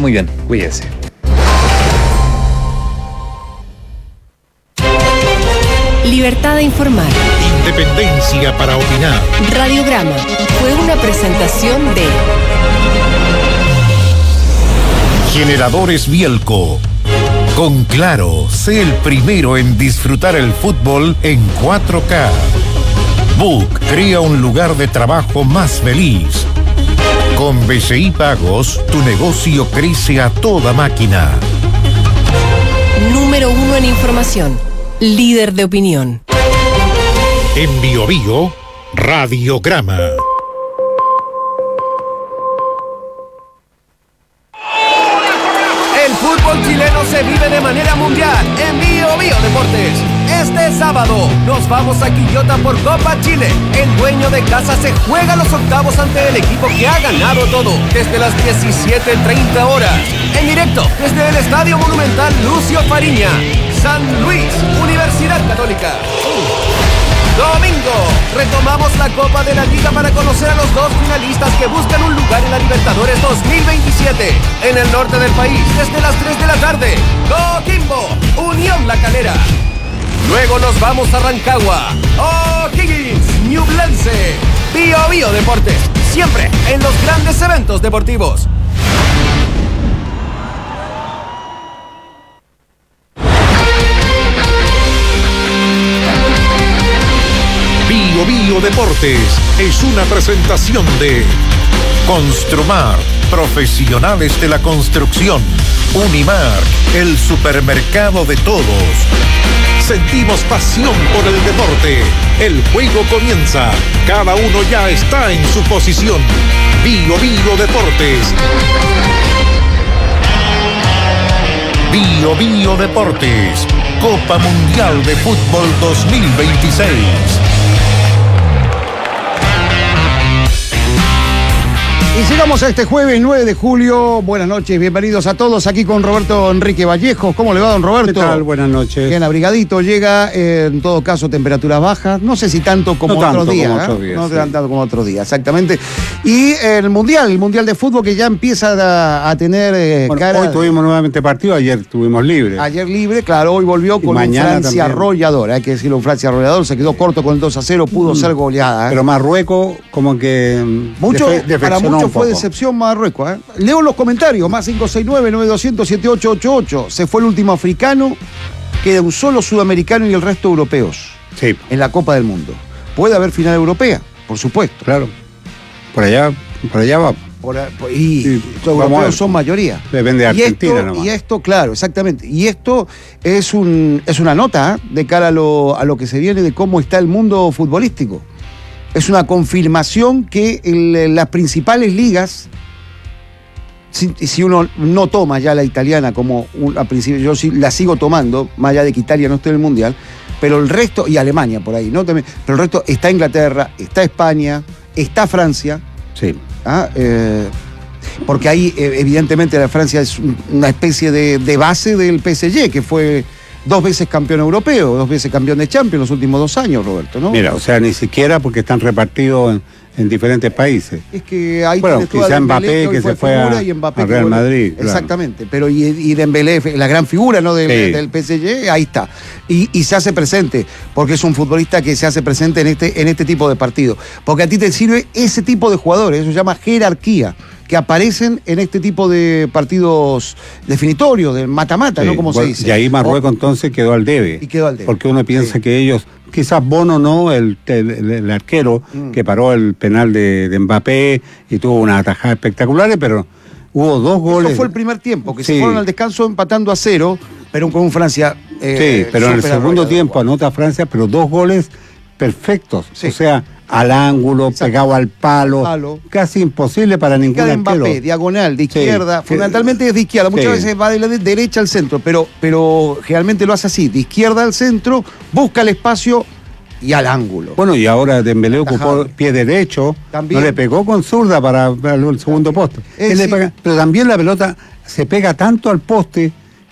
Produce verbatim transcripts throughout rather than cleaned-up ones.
muy bien, cuídese. Libertad de informar. Independencia para opinar. Radiograma fue una presentación de Generadores Bielco. Con Claro, sé el primero en disfrutar el fútbol en cuatro K. Book crea un lugar de trabajo más feliz. Con B C I Pagos, tu negocio crece a toda máquina. Número uno en información. Líder de opinión. En Bio Bio, Radiograma. El fútbol chileno se vive de manera mundial en Bio Bio Deportes. Este sábado nos vamos a Quillota por Copa Chile. El dueño de casa se juega los octavos ante el equipo que ha ganado todo desde las diecisiete treinta horas. En directo desde el Estadio Monumental Lucio Fariña. San Luis, Universidad Católica. Domingo, retomamos la Copa de la Liga para conocer a los dos finalistas que buscan un lugar en la Libertadores dos mil veintisiete. En el norte del país, desde las tres de la tarde, Coquimbo, Unión La Calera. Luego nos vamos a Rancagua, O'Higgins, Ñublense, Bio Bio Deportes, siempre en los grandes eventos deportivos. Bio Bio Deportes es una presentación de Construmar, profesionales de la construcción. Unimar, el supermercado de todos. Sentimos pasión por el deporte. El juego comienza. Cada uno ya está en su posición. Bio Bio Deportes. Bio Bio Deportes. Copa Mundial de Fútbol dos mil veintiséis. Y llegamos a este jueves nueve de julio. Buenas noches, bienvenidos a todos aquí con Roberto Enrique Vallejos. ¿Cómo le va, don Roberto? ¿Qué tal? Buenas noches. Bien abrigadito, llega eh, en todo caso temperaturas bajas, no sé si tanto como no otros tanto días, como ¿eh? otros días, no sí. tanto como otros días, exactamente. Y el Mundial, el Mundial de Fútbol que ya empieza a, a tener eh, bueno, cara... hoy tuvimos nuevamente partido, ayer tuvimos libre. Ayer libre, claro, hoy volvió Y con un mañana Francia también. arrollador, hay que decirlo, un Francia arrollador, se quedó corto con el dos a cero, pudo Mm. ser goleada. ¿eh? Pero Marruecos como que Mucho, defe- para defeccionó muchos un fue poco. decepción Marruecos. ¿eh? Leo los comentarios, más cinco seis nueve, nueve dos cero, siete ocho ocho ocho. Se fue el último africano, queda un solo sudamericano y el resto europeos Sí, en la Copa del Mundo. Puede haber final europea, por supuesto. claro. Por allá, por allá va. Por, por- y Sí, los vamos a europeos ver. son mayoría. Depende de Y Argentina esto, nomás. y esto, claro, exactamente. Y esto es, un, es una nota ¿eh? de cara a lo, a lo que se viene de cómo está el mundo futbolístico. Es una confirmación que el- las principales ligas, si, si uno no toma ya la italiana como un, a principio, yo sí la sigo tomando, más allá de que Italia no esté en el Mundial, pero el resto, y Alemania por ahí, ¿no? También, pero el resto está Inglaterra, está España, está Francia. Sí. ¿ah? Eh, porque ahí eh, evidentemente la Francia es un- una especie de, de base del P S G, que fue dos veces campeón europeo, dos veces campeón de Champions los últimos dos años, Roberto, ¿no? Mira, o sea, ni siquiera porque están repartidos en, en diferentes países. Es que ahí Bueno, tienes tú a quizá Dembélé, Mbappé, hoy que fue se fue figura, a- y Mbappé a que Real vuelve- Madrid, claro. Exactamente, pero y, y Dembélé, la gran figura, ¿no? del, Sí. del P S G, ahí está. Y, y se hace presente, porque es un futbolista que se hace presente en este, en este tipo de partidos. Porque a ti te sirve ese tipo de jugadores, eso se llama jerarquía, que aparecen en este tipo de partidos definitorios, de mata-mata, Sí, ¿no? Como bueno, se dice. Y ahí Marruecos entonces quedó al debe. Y quedó al debe. Porque uno piensa Sí. que ellos, quizás Bono no, el, el- el arquero Mm. que paró el penal de, de Mbappé y tuvo una atajada espectacular, pero hubo dos goles. Eso fue el primer tiempo, que Sí. se fueron al descanso empatando a cero, pero con un Francia. eh, Sí, pero en el súper segundo arrollador. tiempo anota Francia, pero dos goles perfectos. Sí. O sea, al ángulo, Exacto. pegado al palo, Al palo. casi imposible para ningún Cada arquero. Mbappé, diagonal, de Sí, izquierda, sí. fundamentalmente es de izquierda, muchas Sí. veces va de la de- derecha al centro, pero, pero generalmente lo hace así, de izquierda al centro, busca el espacio y al ángulo. Bueno, y ahora Dembélé Atajado. ocupó pie derecho, También. no le pegó con zurda para, para el segundo poste. Eh, Él le sí. pega- pero también la pelota se pega tanto al poste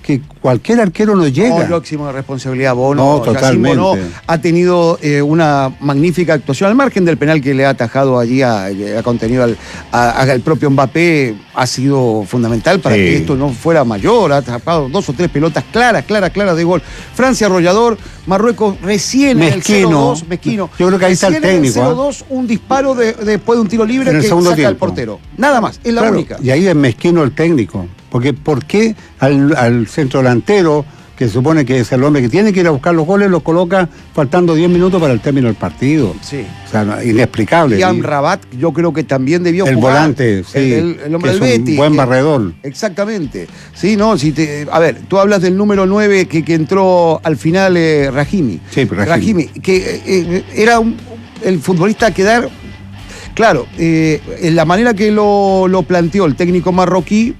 que cualquier arquero no llega. No, yo eximo de responsabilidad, Bono. No, Yacine totalmente. Bono ha tenido eh, una magnífica actuación al margen del penal que le ha atajado allí, a, ha contenido al, a, al propio Mbappé, ha sido fundamental para Sí. que esto no fuera mayor, ha atrapado dos o tres pelotas claras, claras, claras de gol. Francia arrollador, Marruecos recién en el Mezquino. cero dos, mezquino. Yo creo que ahí está el Recién en técnico, cero dos, un disparo de, después de un tiro libre En el que segundo saca al tiempo. portero. Nada más, es la Claro, única. y ahí es mezquino el técnico. Porque ¿por qué al, al centro delantero, que se supone que es el hombre que tiene que ir a buscar los goles, los coloca faltando diez minutos para el término del partido? Sí. O sea, no, inexplicable. Y Y Amrabat, yo creo que también debió el jugar. volante, sí, El, el- el hombre que del es un Betis. buen que- barredor. Exactamente. Sí, no, si te, a ver, tú hablas del número nueve que, que entró al final eh, Rahimi. Sí, Rahimi. Rahimi, que eh, eh, era un- el futbolista a quedar. Claro, eh, en la manera que lo, lo planteó el técnico marroquí,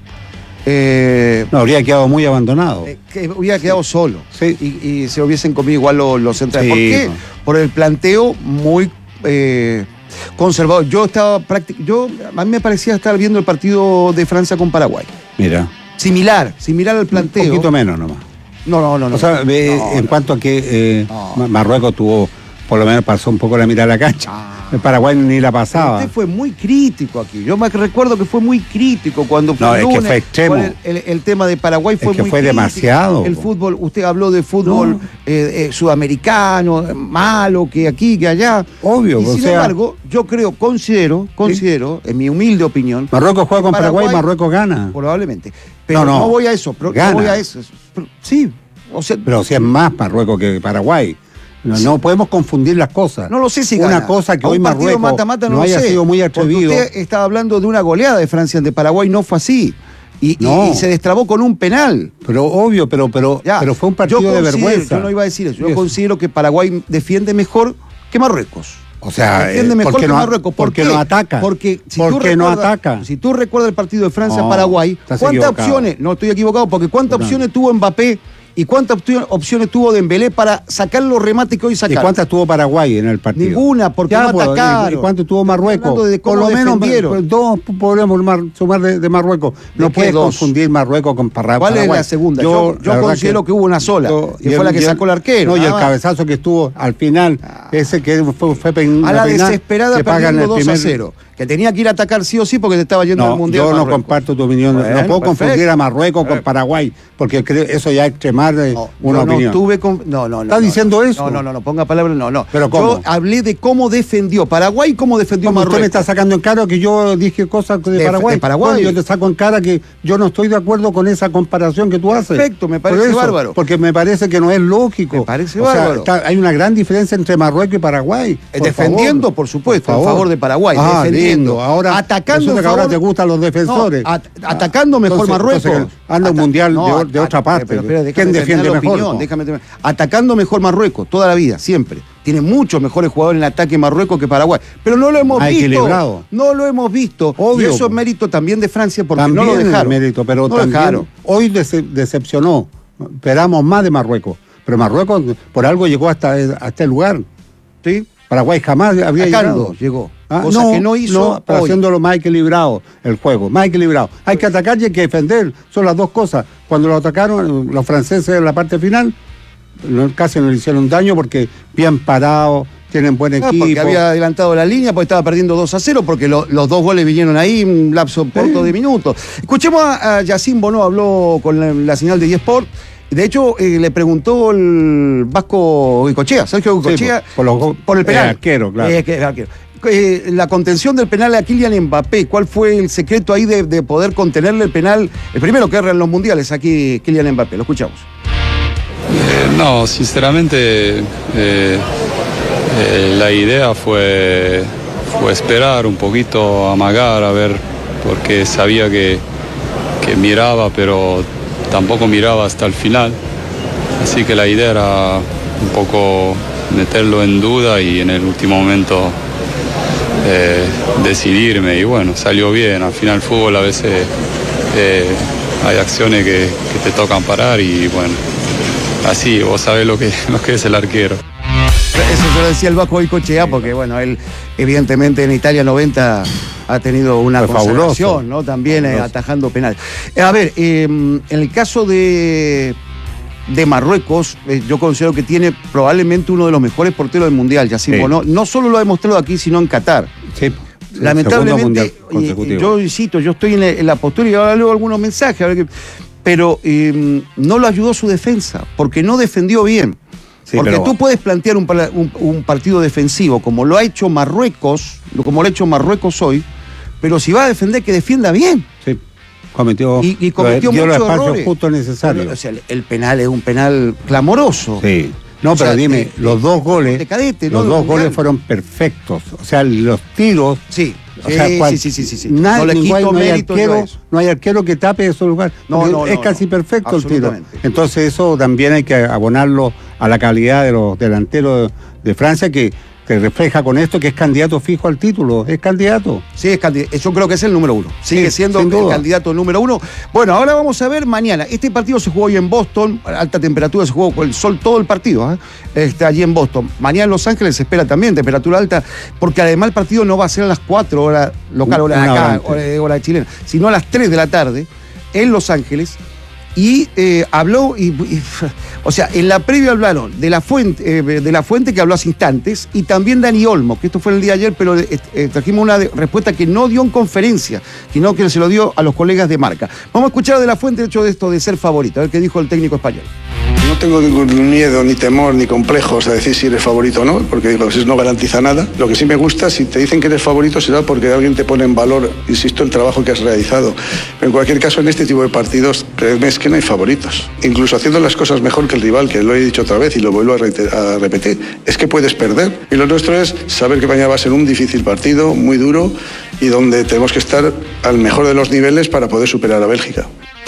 eh, No, habría quedado muy abandonado. eh, que hubiera quedado solo. Sí. Y, y se hubiesen comido igual los, los centrales. Sí, ¿Por qué? no. Por el planteo muy eh, conservador. Yo estaba prácticamente. Yo, a mí me parecía estar viendo el partido de Francia con Paraguay. Mira, Similar, similar al planteo. un poquito menos nomás. No, no, no. no. O sea, eh, No, en no. cuanto a que eh, No. Ma- Marruecos tuvo, por lo menos pasó un poco la mirada a la cancha. Ah. El Paraguay ni la pasaba. Usted fue muy crítico aquí. Yo me recuerdo que fue muy crítico cuando fue No, el es que lunes, fue extremo. con El, el- el tema de Paraguay fue Es que muy fue crítico. demasiado, El po. fútbol, usted habló de fútbol No. eh, eh, sudamericano, eh, malo, que aquí, que allá. Obvio, Y o sin sea- embargo, yo creo, considero, considero, en mi humilde opinión, Marruecos juega con Paraguay, Paraguay- Marruecos gana. probablemente. Pero no, No, no. voy a eso, pero Gana. no voy a eso. Pero, sí, o sea, Pero si es más Marruecos que Paraguay. No, no podemos confundir las cosas. no lo sé si Una gana. cosa que A un hoy partido Marruecos mata-mata no, lo haya sé, sido muy porque atrevido. Usted estaba hablando de una goleada de Francia ante Paraguay, no fue así. Y, y- No. y se destrabó con un penal. Pero obvio, pero, pero, Ya. pero fue un partido Yo de considero- vergüenza. Yo no iba a decir eso. Yo Eso. considero que Paraguay defiende mejor que Marruecos. O sea, defiende eh, mejor ¿por qué que no, Marruecos. ¿Por porque qué? no ataca? Porque si ¿Por tú qué no recuerdas- ataca? Si tú recuerdas el partido de Francia-Paraguay, No, estás ¿cuántas equivocado. opciones? No estoy equivocado, porque ¿cuántas No. opciones tuvo Mbappé y cuántas opcio- opciones tuvo Dembélé para sacar los remates que hoy ¿Y sacaron? cuántas tuvo Paraguay en el partido? Ninguna, porque no pues, atacaron. ¿y cuánto tuvo Marruecos? Hablando de cómo Por lo menos defendieron. pues, dos podemos mar- sumar de, de Marruecos. ¿De No qué puedes dos? confundir Marruecos con Parra- ¿Cuál Paraguay. es la segunda? Yo- yo la verdad considero que hubo una sola, que y fue la que y sacó el arquero, No, y nada el más. cabezazo que estuvo al final, ese que fue, fue pen- A la penal, desesperada que pagan perdiendo el dos primer- a cero. Que tenía que ir a atacar sí o sí porque te estaba yendo al No, Mundial. yo no Marruecos. comparto tu opinión. Bueno, no puedo perfecto. confundir a Marruecos con Eh. Paraguay, porque creo eso ya es extremar de No, una yo no opinión. tuve con- no, no, no. ¿Estás no, diciendo no. eso? No, no, no, no, ponga palabras, no, no. ¿Pero cómo? Yo hablé de cómo defendió Paraguay y cómo defendió ¿Cómo usted Marruecos. me está sacando en cara que yo dije cosas de, De- Paraguay? de Paraguay. No, yo te saco en cara que yo no estoy de acuerdo con esa comparación que tú haces. Perfecto, me Por parece eso, bárbaro. Porque me parece que no es lógico. Me parece O sea, bárbaro. está- hay una gran diferencia entre Marruecos y Paraguay. Eh, Por defendiendo, favor. por supuesto, Por en favor de Paraguay, Ah, defendiendo. lindo. Ahora, Atacando resulta en que ahora favor- te gustan los defensores. No, at- atacando mejor Entonces- Marruecos. entonces, anda un Ata- mundial no, de, o- at- de otra at- parte. pero, pero, déjame ¿Quién terminar defiende la mejor? opinión, po? déjame terminar. Atacando mejor Marruecos, toda la vida, siempre. Tiene muchos mejores jugadores en ataque Marruecos que Paraguay. Pero no lo hemos Ah, visto. equilibrado. No lo hemos visto. Obvio, Y eso es po. mérito también de Francia porque También no lo es dejaron. mérito, pero no lo también dejaron. hoy dece- decepcionó. Esperamos más de Marruecos. Pero Marruecos por algo llegó hasta, hasta este lugar. ¿Sí? Paraguay jamás habría Atacando, llegado. llegó. Ah, Cosa que no hizo pero hoy. haciéndolo más equilibrado el juego, más equilibrado. Hay que atacar y hay que defender, son las dos cosas. Cuando lo atacaron los franceses en la parte final, no- casi no le hicieron daño porque bien parados, tienen buen Ah, equipo. porque había adelantado la línea, porque estaba perdiendo dos a cero, porque lo- los dos goles vinieron ahí en un lapso corto de minutos. Escuchemos a, a Yacine Bono, habló con la, la señal de eSport. De hecho, eh, le preguntó el Vasco Goicoechea, Sergio Sí, Goicoechea, por, por los go- por el penal. eh, arquero, claro. Eh, que- el arquero. Eh, la contención del penal a Kylian Mbappé, ¿cuál fue el secreto ahí de, de poder contenerle el penal? El primero que erra en los mundiales, aquí Kylian Mbappé, lo escuchamos. Eh, no, sinceramente eh, eh, la idea fue, fue esperar un poquito, amagar, a ver, porque sabía que, que miraba, pero tampoco miraba hasta el final. Así que la idea era un poco meterlo en duda y en el último momento eh, decidirme. Y bueno, salió bien. Al final el fútbol a veces eh, hay acciones que, que te tocan parar y bueno, así vos sabés lo que, lo que es el arquero. Eso se lo decía el Vasco Goicoechea, porque bueno, él evidentemente en Italia noventa ha tenido una Fue consagración, fabuloso. ¿no? También eh, Fabuloso. atajando penales. Eh, a ver, eh, en el caso de, de Marruecos, eh, yo considero que tiene probablemente uno de los mejores porteros del Mundial, Yacine Sí. Bono. No solo lo ha demostrado aquí, sino en Qatar. Sí. Lamentablemente, Mundial y- consecutivo. yo insisto, yo estoy en la, en la postura y ahora leo algunos mensajes, a ver qué- pero eh, no lo ayudó su defensa, porque no defendió bien. Sí, porque pero- tú puedes plantear un, pala- un- un partido defensivo, como lo ha hecho Marruecos, como lo ha hecho Marruecos hoy, pero si va a defender, que defienda bien. Sí. Cometió, Y, y cometió dio los muchos espacios errores. justos necesarios. O sea, el, el penal es un penal clamoroso. Sí. No, O pero sea, dime, de- los dos goles, de cadete, no los de dos mundial. goles fueron perfectos. O sea, los tiros. Sí, O sea, sí, cual- sí, sí, sí, sí. Nadie, No le ningún- quito no hay mérito yo a arquero, eso. no hay arquero que tape esos lugares. No, porque no, es no, casi no. perfecto el tiro. Absolutamente. Entonces eso también hay que abonarlo a la calidad de los delanteros de Francia, que, que refleja con esto que es candidato fijo al título. Es candidato. Sí, es candidato. Yo creo que es el número uno. Sigue Sí, siendo sin el duda. candidato número uno. Bueno, ahora vamos a ver mañana. Este partido se jugó hoy en Boston, a alta temperatura, se jugó con el sol todo el partido, ¿eh? Este, allí en Boston. Mañana en Los Ángeles se espera también temperatura alta, porque además el partido no va a ser a las cuatro horas local, hora de Una hora acá, antes. hora, de- hora chilena, sino a las tres de la tarde en Los Ángeles. Y eh, habló, y, y, o sea, en la previa hablaron de la fuente, eh, de la fuente que habló hace instantes, y también Dani Olmo, que esto fue el día de ayer, pero eh, eh, trajimos una de- respuesta que no dio en conferencia, sino que se lo dio a los colegas de Marca. Vamos a escuchar de la fuente, hecho de esto de ser favorito, a ver qué dijo el técnico español. No tengo ningún miedo, ni temor, ni complejos a decir si eres favorito o no, porque digo, eso no garantiza nada. Lo que sí me gusta, si te dicen que eres favorito, será porque alguien te pone en valor, insisto, el trabajo que has realizado. Pero en cualquier caso, en este tipo de partidos, créeme, es que no hay favoritos. Incluso haciendo las cosas mejor que el rival, que lo he dicho otra vez y lo vuelvo a, reiter- a repetir, es que puedes perder. Y lo nuestro es saber que mañana va a ser un difícil partido, muy duro, y donde tenemos que estar al mejor de los niveles para poder superar a Bélgica.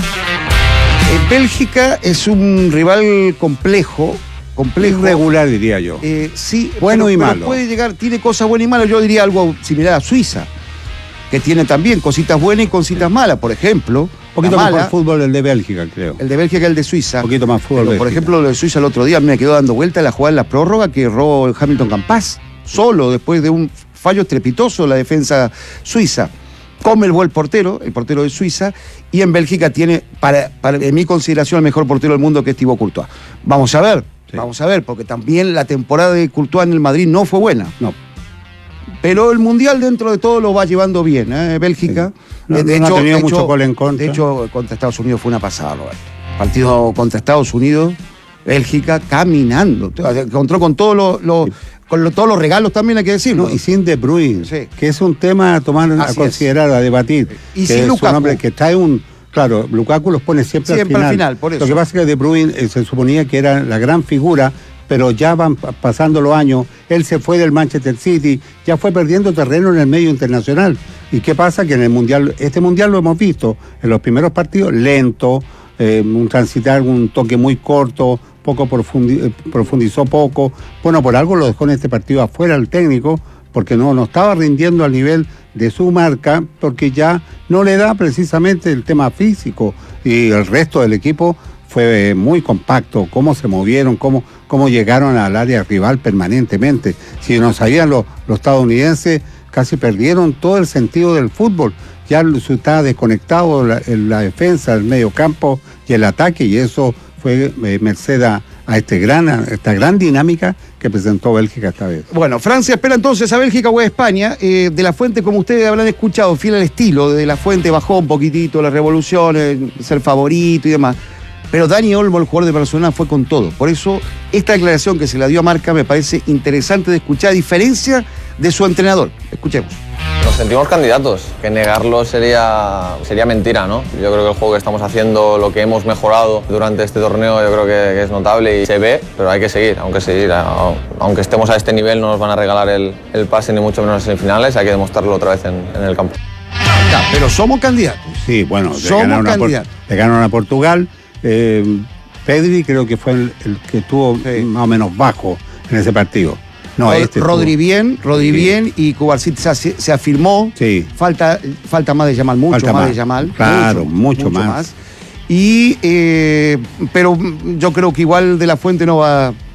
Eh, Bélgica es un rival complejo, complejo. Irregular, diría yo. Eh, sí, Bueno pero- y pero malo. puede llegar, tiene cosas buenas y malas. Yo diría algo similar a Suiza, que tiene también cositas buenas y cositas malas. Por ejemplo, Un poquito la mejor mala, fútbol el de Bélgica, creo. el de Bélgica que el de Suiza. Un poquito más fútbol Pero, por Bélgica. ejemplo, lo de Suiza el otro día me quedó dando vuelta la jugada en la prórroga que erró el Hamilton Campas, solo después de un fallo estrepitoso de la defensa suiza. Commelbo el portero, el portero de Suiza, y en Bélgica tiene, para, para en mi consideración, el mejor portero del mundo, que es Thibaut Courtois. Vamos a ver, Sí. vamos a ver, porque también la temporada de Courtois en el Madrid no fue buena. No. Pero el Mundial dentro de todo lo va llevando bien, ¿eh? Bélgica. No- Eh, no ha tenido mucho gol en contra. De hecho, contra Estados Unidos fue una pasada, Roberto. Partido contra Estados Unidos, Bélgica caminando. Encontró con todos los, los- con lo- todos los regalos también, hay que decirlo. No, y sin De Bruyne, Sí. que es un tema a tomar a Así considerar, a debatir. Y que sin es Lukaku. un hombre que trae un. Claro, Lukaku los pone siempre, Siempre al al final. final, por eso. Lo que pasa es que De Bruyne eh, se suponía que era la gran figura, pero ya van pa- pasando los años. Él se fue del Manchester City, ya fue perdiendo terreno en el medio internacional. ¿Y qué pasa? Que en el Mundial, este Mundial lo hemos visto en los primeros partidos, lento, eh, un transitar, un toque muy corto, poco profundi- eh, profundizó poco. Bueno, por algo lo dejó en este partido afuera el técnico, porque no, no estaba rindiendo al nivel de su marca, porque ya no le da precisamente el tema físico, y el resto del equipo fue eh, muy compacto, cómo se movieron, cómo, cómo llegaron al área rival permanentemente. Si no sabían los, los estadounidenses, casi perdieron todo el sentido del fútbol. Ya su- estaba desconectado la, en la defensa, el medio campo y el ataque, y eso fue eh, merced a, a este gran, a esta gran dinámica que presentó Bélgica esta vez. Bueno, Francia espera entonces a Bélgica o a España. Eh, de la Fuente, como ustedes habrán escuchado, fiel al estilo, de la Fuente bajó un poquitito la revolución, eh, ser favorito y demás. Pero Dani Olmo, el jugador de Barcelona, fue con todo. Por eso, esta declaración que se la dio a Marca me parece interesante de escuchar, a diferencia de su entrenador. Escuchemos. Nos sentimos candidatos, que negarlo sería, sería mentira, ¿no? Yo creo que el juego que estamos haciendo, lo que hemos mejorado durante este torneo, yo creo que, que es notable y se ve, pero hay que seguir, aunque seguir. Aunque estemos a este nivel, no nos van a regalar el, el pase, ni mucho menos en semifinales, hay que demostrarlo otra vez en, en el campo. Ya, pero somos candidatos. Sí, bueno, le Somos ganaron, a Por- candidatos. le ganaron a Portugal. Eh, Pedri creo que fue el, el que estuvo Sí. más o menos bajo en ese partido. No, Rod- este Rodri estuvo- bien, Rodri Sí. bien, y Cubarsí se, se afirmó. Sí. Falta, falta más de Yamal, mucho Falta más, más. de Yamal. Claro, mucho más. Y, eh, pero yo creo que igual De La Fuente no va,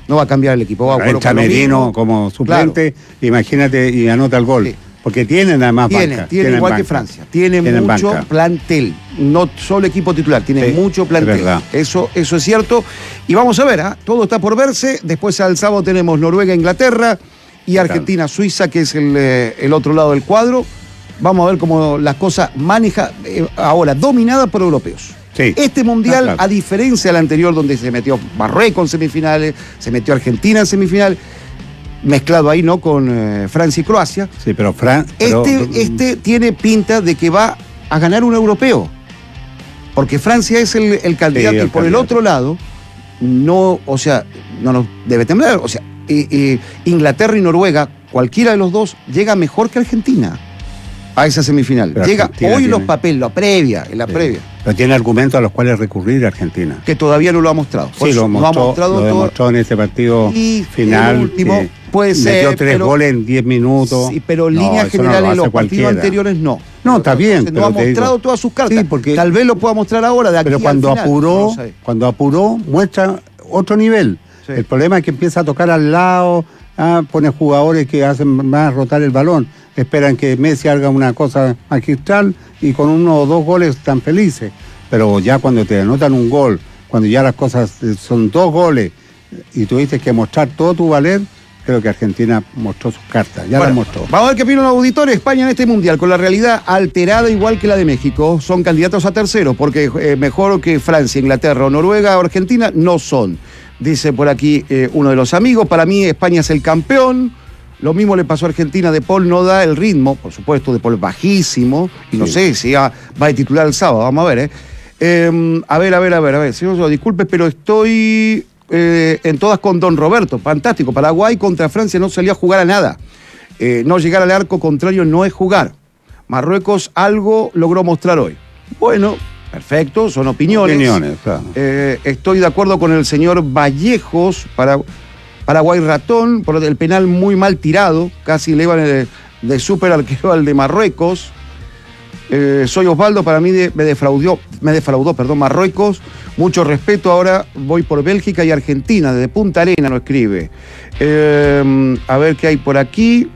no va a cambiar el equipo. Va a Entra Merino como suplente, claro. Imagínate, y anota el gol. Sí. Porque tienen además tiene, banca. Tiene, tiene igual banca. que Francia. Tiene tienen mucho banca. plantel. No solo equipo titular, tiene sí, mucho plantel. Es eso, eso es cierto. Y vamos a ver, ¿eh? Todo está por verse. Después al sábado tenemos Noruega, Inglaterra y Argentina, Suiza, que es el, eh, el otro lado del cuadro. Vamos a ver cómo las cosas maneja eh, ahora, dominada por europeos. Sí. Este mundial, ah, claro. a diferencia del anterior, donde se metió Marruecos en semifinales, se metió Argentina en semifinales, mezclado ahí, ¿no? Con eh, Francia y Croacia. Sí, pero Fran... Este, pero... este tiene pinta de que va a ganar un europeo. Porque Francia es el, el candidato sí, el y por candidato. El otro lado, no, o sea, no nos debe temblar. O sea, eh, eh, Inglaterra y Noruega, cualquiera de los dos, llega mejor que Argentina a esa semifinal. Pero llega Argentina hoy tiene... los papeles, la previa, en la sí. previa. Pero tiene argumentos a los cuales recurrir Argentina. Que todavía no lo ha mostrado. Sí, lo, mostró, no ha mostrado lo todo... demostró en este partido y final. El último eh, puede ser. Metió tres pero... goles en diez minutos. Sí, pero en no, líneas generales no los cualquiera. partidos anteriores no. No, está bien. Entonces, no ha mostrado digo, todas sus cartas. Sí, porque, tal vez lo pueda mostrar ahora de aquí Pero cuando al final, apuró, no cuando apuró, muestra otro nivel. Sí. El problema es que empieza a tocar al lado, ah, pone jugadores que hacen más rotar el balón. Esperan que Messi haga una cosa magistral y con uno o dos goles están felices. Pero ya cuando te anotan un gol, cuando ya las cosas son dos goles y tuviste que mostrar todo tu valer, creo que Argentina mostró sus cartas, ya bueno, las mostró. Vamos a ver qué opinan los auditores. España en este mundial, con la realidad alterada igual que la de México, son candidatos a tercero, porque eh, mejor que Francia, Inglaterra o Noruega o Argentina no son. Dice por aquí eh, uno de los amigos, para mí España es el campeón. Lo mismo le pasó a Argentina, De Paul no da el ritmo, por supuesto, De Paul es bajísimo, y no sí. sé si ya va a titular el sábado, vamos a ver, ¿eh? eh a ver, a ver, a ver, a ver, señor, disculpe, pero estoy eh, en todas con Don Roberto, fantástico. Paraguay contra Francia no salió a jugar a nada. Eh, no llegar al arco contrario no es jugar. Marruecos algo logró mostrar hoy. Bueno, perfecto, son opiniones. Opiniones, claro. Eh, estoy de acuerdo con el señor Vallejos, para... Paraguay ratón, por el penal muy mal tirado, casi elevan de, de súper arquero al de Marruecos. Eh, soy Osvaldo, para mí de, me defraudó, me defraudó, perdón, Marruecos. Mucho respeto, ahora voy por Bélgica y Argentina, desde Punta Arena lo escribe. Eh, a ver qué hay por aquí.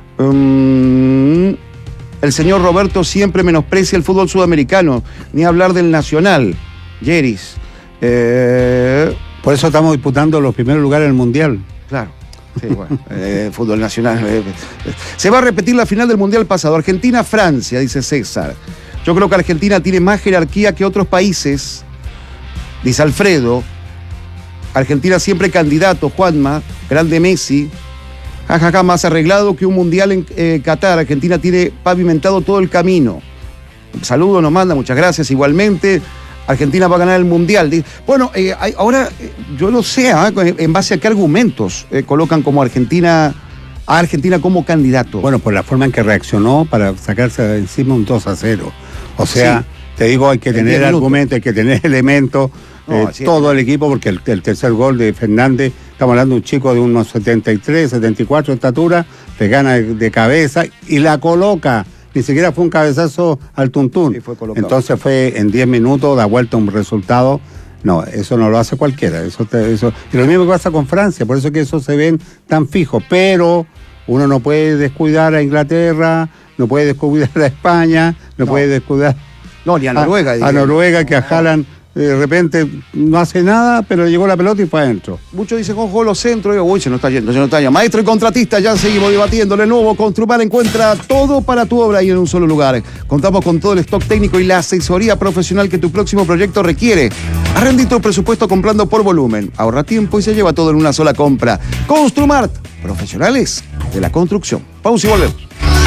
Um, el señor Roberto siempre menosprecia el fútbol sudamericano, ni hablar del nacional. Yeris. Eh... Por eso estamos disputando los primeros lugares del Mundial. Claro. Sí, bueno, eh, fútbol nacional. Eh, eh. Se va a repetir la final del Mundial pasado. Argentina-Francia, dice César. Yo creo que Argentina tiene más jerarquía que otros países, dice Alfredo. Argentina siempre candidato, Juanma, grande Messi. Jajaja, ja, ja, más arreglado que un Mundial en eh, Qatar. Argentina tiene pavimentado todo el camino. Un saludo nos manda, muchas gracias igualmente. Argentina va a ganar el Mundial. Bueno, eh, hay, ahora eh, yo no sé ¿eh? en base a qué argumentos eh, colocan como Argentina a Argentina como candidato. Bueno, por la forma en que reaccionó para sacarse de encima un dos a cero. O sea, sí. te digo, hay que tener argumentos, hay que tener elementos, no, eh, todo el equipo, porque el, el tercer gol de Fernández, estamos hablando de un chico de unos setenta y tres, setenta y cuatro de estatura, le gana de, de cabeza y la coloca. Ni siquiera fue un cabezazo al tuntún. Sí, fue Entonces fue en diez minutos, da vuelta un resultado. No, eso no lo hace cualquiera. Eso, te, eso Y lo mismo que pasa con Francia, por eso que eso se ven tan fijos. Pero uno no puede descuidar a Inglaterra, no puede descuidar a España, no, no. puede descuidar... No, ni a Noruega. A, a Noruega, que a Haaland de repente no hace nada, pero llegó la pelota y fue adentro. Muchos dicen, ojo, los centros, y digo, uy, se nos está yendo, se nos está yendo. Maestro y contratista, ya seguimos debatiendo. Lenovo Construmar encuentra todo para tu obra y en un solo lugar. Contamos con todo el stock técnico y la asesoría profesional que tu próximo proyecto requiere. Arrendi tu presupuesto comprando por volumen. Ahorra tiempo y se lleva todo en una sola compra. Construmart, profesionales de la construcción. Pausa y volvemos.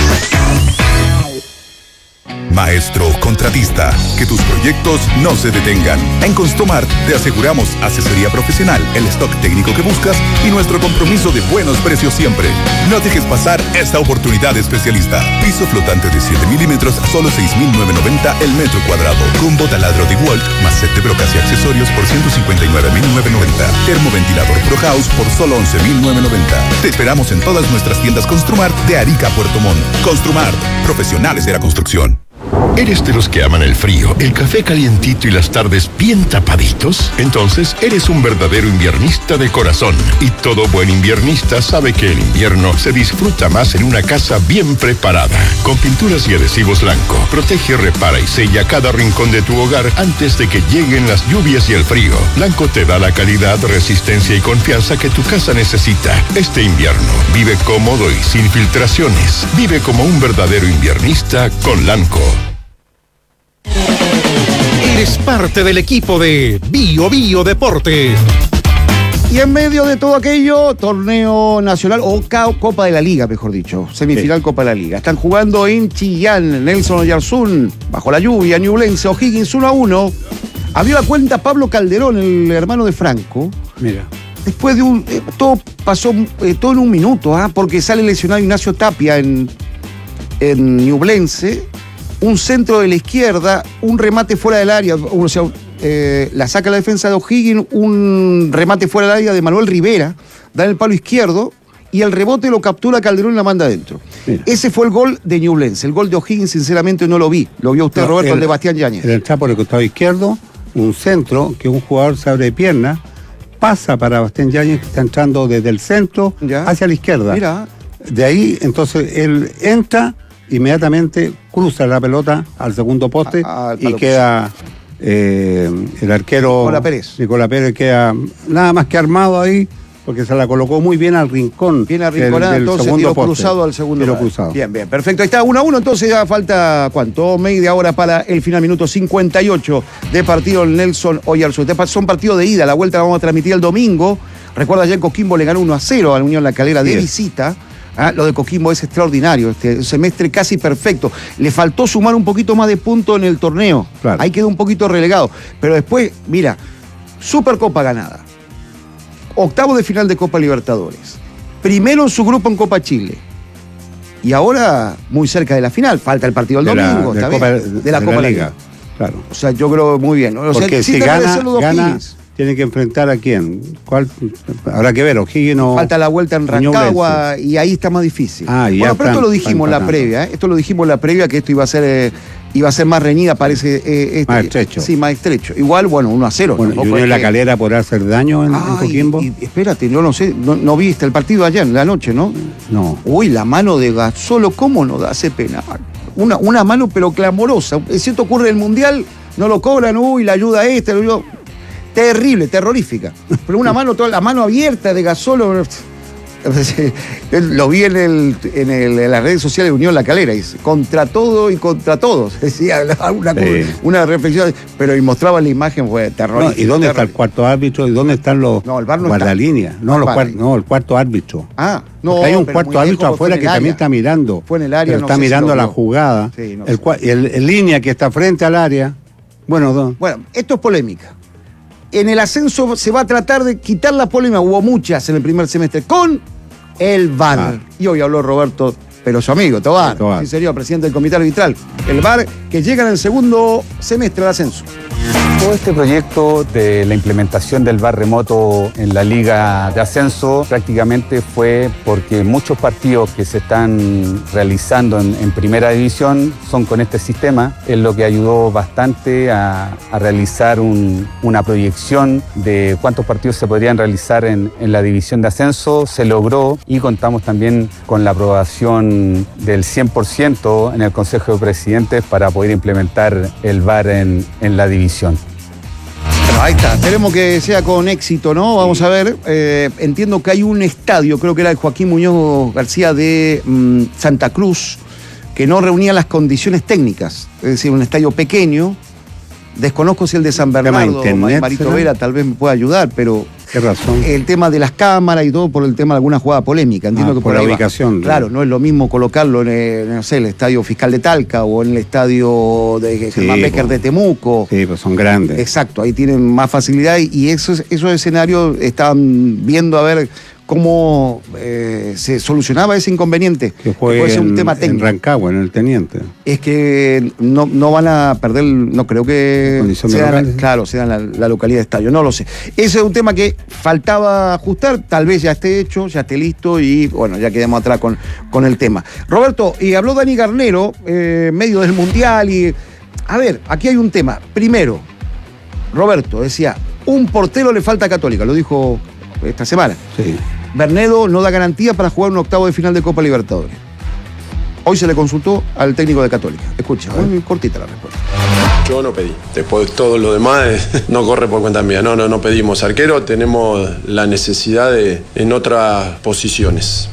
Maestro contratista, que tus proyectos no se detengan. En Construmart te aseguramos asesoría profesional, el stock técnico que buscas y nuestro compromiso de buenos precios siempre. No dejes pasar esta oportunidad especialista. Piso flotante de siete milímetros a solo seis mil novecientos noventa el metro cuadrado. Combo taladro de Walt más set de brocas y accesorios por ciento cincuenta y nueve mil novecientos noventa. Termoventilador Pro House por solo once mil novecientos noventa. Te esperamos en todas nuestras tiendas Construmart de Arica a Puerto Montt. Construmart, profesionales de la construcción. ¿Eres de los que aman el frío, el café calientito y las tardes bien tapaditos? Entonces, eres un verdadero inviernista de corazón. Y todo buen inviernista sabe que el invierno se disfruta más en una casa bien preparada. Con pinturas y adhesivos Lanco, protege, repara y sella cada rincón de tu hogar antes de que lleguen las lluvias y el frío. Lanco te da la calidad, resistencia y confianza que tu casa necesita. Este invierno, vive cómodo y sin filtraciones. Vive como un verdadero inviernista con Lanco. Eres parte del equipo de Bio Bio Deportes. Y en medio de todo aquello, torneo nacional o Copa de la Liga, mejor dicho, semifinal sí. Copa de la Liga. Están jugando en Chillán, Nelson Oyarzún, bajo la lluvia, Ñublense, O'Higgins uno a uno. Abrió la cuenta Pablo Calderón, el hermano de Franco. Mira. Después de un... Eh, todo pasó eh, todo en un minuto, ¿ah? Porque sale lesionado Ignacio Tapia en, en Ñublense. Un centro de la izquierda, un remate fuera del área, o sea, eh, la saca la defensa de O'Higgins, un remate fuera del área de Manuel Rivera, da en el palo izquierdo y el rebote lo captura Calderón y la manda adentro. Mira. Ese fue el gol de Ñublense. El gol de O'Higgins, sinceramente, no lo vi. Lo vio usted, no, Roberto, el, el de Bastián Yáñez. El entrar por el costado izquierdo, un centro que un jugador se abre de pierna, pasa para Bastián Yáñez, que está entrando desde el centro ¿Ya? hacia la izquierda. Mira. De ahí, entonces, él entra, inmediatamente cruza la pelota al segundo poste a, a, y queda eh, el arquero Nicolás Pérez. Nicolás Pérez queda nada más que armado ahí, porque se la colocó muy bien al rincón. Bien arrinconada, del, del entonces tiro poste. cruzado al segundo tiro cruzado. Bien, bien, perfecto. Ahí está uno a uno, entonces ya falta, ¿cuánto? Media hora para el final, minuto cincuenta y ocho de partido el Nelson Oyarzún. Son partidos de ida, la vuelta la vamos a transmitir el domingo. Recuerda, ayer Coquimbo le ganó uno a cero a la Unión La Calera de sí. visita. Ah, lo de Coquimbo es extraordinario, este semestre casi perfecto. Le faltó sumar un poquito más de puntos en el torneo. Claro. Ahí quedó un poquito relegado. Pero después, mira, Supercopa ganada. Octavo de final de Copa Libertadores. Primero en su grupo en Copa Chile. Y ahora muy cerca de la final. Falta el partido el de domingo. La, de, Copa, de, de la de Copa la Liga. Liga. Claro. O sea, yo creo muy bien. O Porque sea, si gana, gana tiene que enfrentar a quién. ¿Cuál? Habrá que ver, O'Higgins o... Falta la vuelta en Rancagua y ahí está más difícil. Ah, bueno, pero esto lo dijimos en la previa, ¿eh? Esto lo dijimos en la previa que esto iba a ser eh, iba a ser más reñida, parece. Eh, este, más estrecho. Sí, más estrecho. Igual, bueno, uno a cero. Bueno, ¿y Unión La Calera podrá hacer daño en, ah, en Coquimbo? Y, y, espérate, yo no sé, no, no viste el partido ayer, en la noche, ¿no? No. Uy, la mano de Gasolo, ¿cómo no da ese penal? Una, una mano, pero clamorosa. Si esto ocurre en el Mundial, no lo cobran, uy, la ayuda esta, la ayuda... Terrible, terrorífica. Pero una mano, toda la mano abierta de Gasolo. Lo vi en, el, en, el, en las redes sociales de Unión La Calera, dice, contra todo y contra todos. Decía una, sí. una reflexión, pero y mostraba la imagen, fue terrorífica. No, ¿y dónde está el cuarto árbitro? ¿Y dónde están los no, el bar no guardalíneas? No, los cuart, no, el cuarto árbitro. Ah, no. Porque hay un cuarto árbitro afuera que también está mirando. Fue en el área, pero no está sé mirando si la jugada. Sí, no el, el, el línea que está frente al área. Bueno, don. Bueno, esto es polémica. En el ascenso se va a tratar de quitar la polémica, hubo muchas en el primer semestre, con el V A R. Ah. Y hoy habló Roberto, pero su amigo, Tobar, Tobar. Sí, señor, presidente del comité arbitral. El V A R que llega en el segundo semestre de ascenso. Todo este proyecto de la implementación del V A R remoto en la Liga de Ascenso prácticamente fue porque muchos partidos que se están realizando en, en Primera División son con este sistema. Es lo que ayudó bastante a, a realizar un, una proyección de cuántos partidos se podrían realizar en, en la División de Ascenso. Se logró y contamos también con la aprobación del cien por ciento en el Consejo de Presidentes para poder implementar el V A R en, en la división. Bueno, ahí está, esperemos que sea con éxito, ¿no? Vamos a ver, eh, entiendo que hay un estadio, creo que era el Joaquín Muñoz García de mmm, Santa Cruz, que no reunía las condiciones técnicas, es decir, un estadio pequeño. Desconozco si el de San Bernardo, internet, Marito ¿será? Vera tal vez me pueda ayudar, pero... ¿Qué razón? El tema de las cámaras y todo por el tema de alguna jugada polémica. Entiendo ah, que por, por la ubicación. Va. Claro, no es lo mismo colocarlo en el, no sé, el Estadio Fiscal de Talca o en el Estadio de Germán sí, Becker de Temuco. Sí, pues son grandes. Exacto, ahí tienen más facilidad y esos, esos escenarios estaban viendo a ver cómo eh, se solucionaba ese inconveniente. Que fue que puede ser en, un tema técnico. en Rancagua, en el Teniente. Es que no, no van a perder, no creo que sea la, claro, sea la, la localidad de estadio, no lo sé. Ese es un tema que faltaba ajustar, tal vez ya esté hecho, ya esté listo y bueno, ya quedemos atrás con, con el tema. Roberto, y habló Dani Garnero, eh, medio del Mundial y... A ver, aquí hay un tema. Primero, Roberto decía, un portero le falta a Católica, lo dijo esta semana. Sí. Bernedo no da garantía para jugar un octavo de final de Copa Libertadores. Hoy se le consultó al técnico de Católica. Escucha, muy cortita la respuesta. Yo no pedí. Después todo lo demás no corre por cuenta mía. No, no, no pedimos arquero. Tenemos la necesidad de, en otras posiciones.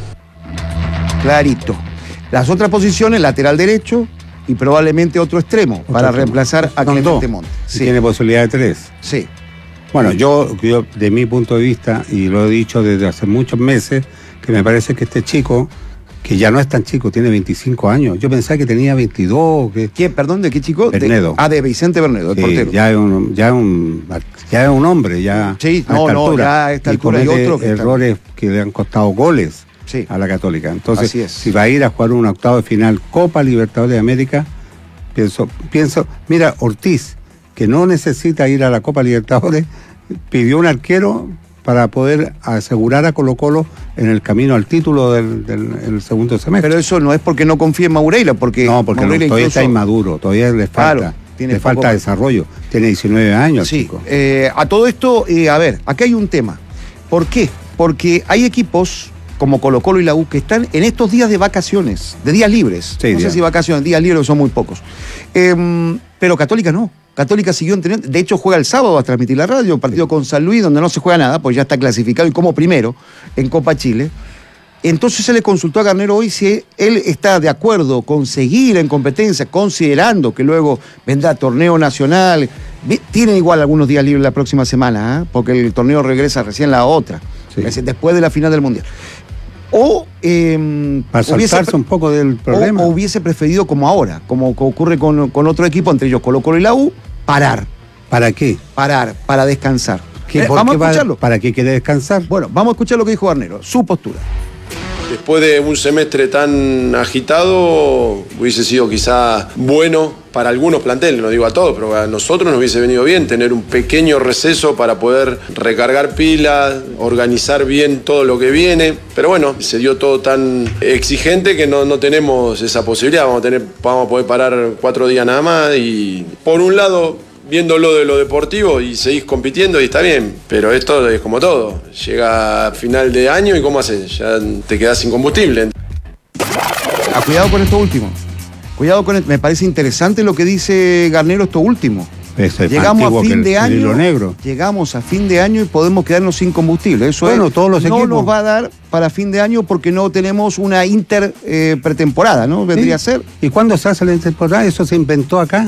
Clarito. Las otras posiciones, lateral derecho y probablemente otro extremo otro para extremo. reemplazar a Clemente Montes. Sí. Tiene posibilidad de tres. Sí. Bueno, yo, yo, de mi punto de vista, y lo he dicho desde hace muchos meses, que me parece que este chico, que ya no es tan chico, tiene veinticinco años. Yo pensaba que tenía veintidós. Que... ¿Quién? Perdón, ¿de qué chico? Bernedo. De, ah, de Vicente Bernedo, el sí, portero. Ya es un, ya un, ya es un hombre, ya sí, a no, esta no, altura. ya a esta y altura hay otro que errores está... que le han costado goles sí. a la Católica. Entonces, Así es. si va a ir a jugar un octavo de final Copa Libertadores de América, pienso, pienso, mira, Ortiz, que no necesita ir a la Copa Libertadores, pidió un arquero para poder asegurar a Colo-Colo en el camino al título del, del, del segundo semestre. Pero eso no es porque no confíe en Maureira, porque no, porque Maureira todavía incluso... está inmaduro, todavía le falta, claro, tiene le falta poco... desarrollo, tiene diecinueve años. Sí, chico. Eh, a todo esto, eh, a ver, acá hay un tema. ¿Por qué? Porque hay equipos como Colo-Colo y la U que están en estos días de vacaciones, de días libres. Sí, no ya. sé si vacaciones, días libres son muy pocos. Eh, pero Católica no. Católica siguió entrenando, de hecho juega el sábado a transmitir la radio, un partido sí. con San Luis donde no se juega nada, pues ya está clasificado y como primero en Copa Chile. Entonces se le consultó a Garnero hoy si él está de acuerdo con seguir en competencia, considerando que luego vendrá torneo nacional. Tienen igual algunos días libres la próxima semana, ¿eh? Porque el torneo regresa recién la otra, sí. después de la final del Mundial. O eh, para saltarse un poco del problema. O, o hubiese preferido como ahora, como ocurre con, con otro equipo, entre ellos Colo-Colo y la U, parar. ¿Para qué? Parar, para descansar. ¿Qué, eh, vamos qué a escucharlo. Va, ¿Para qué quiere descansar? Bueno, vamos a escuchar lo que dijo Garnero, su postura. Después de un semestre tan agitado, hubiese sido quizá bueno para algunos planteles, no digo a todos, pero a nosotros nos hubiese venido bien tener un pequeño receso para poder recargar pilas, organizar bien todo lo que viene. Pero bueno, se dio todo tan exigente que no, no tenemos esa posibilidad. Vamos a, tener, vamos a poder parar cuatro días nada más y por un lado... viéndolo de lo deportivo y seguís compitiendo y está bien, pero esto es como todo, llega a final de año y ¿cómo haces? Ya te quedás sin combustible. Ah, cuidado con esto último, cuidado con esto. Me parece interesante lo que dice Garnero esto último. Es llegamos a fin el, de año, negro. llegamos a fin de año y podemos quedarnos sin combustible. Eso bueno, es, todos los no equipos. nos va a dar para fin de año porque no tenemos una inter eh, pretemporada, ¿no? Vendría ¿Sí? a ser. ¿Y cuándo se hace la intertemporada? Eso se inventó acá.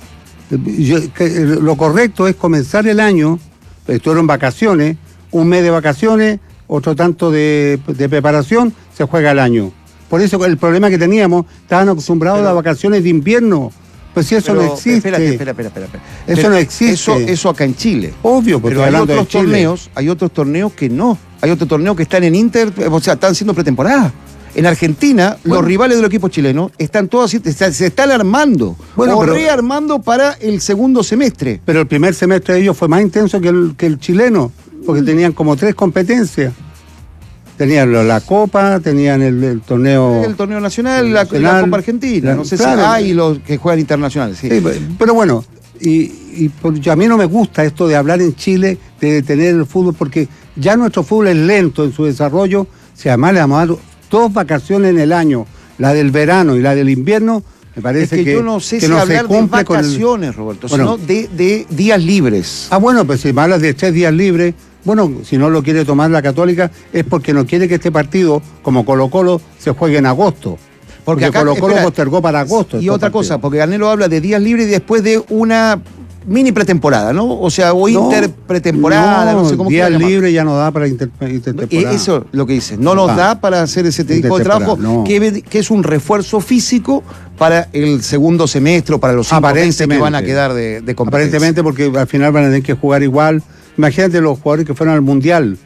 Yo, que, lo correcto es comenzar el año, estuvieron vacaciones, un mes de vacaciones, otro tanto de, de preparación, se juega el año. Por eso el problema que teníamos, estaban acostumbrados pero, a las vacaciones de invierno. Pues si eso pero, no existe. Espérate, espera, espera, espera. espera. Eso pero no existe. Eso, eso acá en Chile. Obvio, porque pero hay otros torneos, hay otros torneos que no. Hay otros torneos que están en Inter, o sea, están siendo pretemporada. En Argentina, bueno, los rivales del equipo chileno están todos así, se están armando, bueno, o pero, rearmando para el segundo semestre. Pero el primer semestre de ellos fue más intenso que el, que el chileno, porque mm. tenían como tres competencias. Tenían la, la Copa, tenían el, el torneo... El torneo nacional, el la, nacional, la Copa Argentina, la, no sé claro, si hay ah, los que juegan internacionales. Sí, sí pero bueno, y, y por, a mí no me gusta esto de hablar en Chile, de detener el fútbol, porque ya nuestro fútbol es lento en su desarrollo, si además le vamos a dar dos vacaciones en el año, la del verano y la del invierno, me parece es que, que yo no sé que si no hablar se cumple de vacaciones, el... Roberto, bueno, sino de, de días libres. Ah, bueno, pues si me hablas de tres días libres, bueno, si no lo quiere tomar la Católica es porque no quiere que este partido, como Colo-Colo, se juegue en agosto. Porque, porque Colo-Colo postergó para agosto. Y otra partidos. cosa, porque Garnero habla de días libres y después de una mini pretemporada, ¿no? O sea, o no, inter pretemporada, no, no sé cómo días libres ya no da para inter, intertemporada. Eso es lo que dice, no nos ah, da para hacer ese tipo de trabajo, no. que, que es un refuerzo físico para el segundo semestre, para los cinco meses que van a quedar de, de competencia. Aparentemente, porque al final van a tener que jugar igual. Imagínate los jugadores que fueron al Mundial,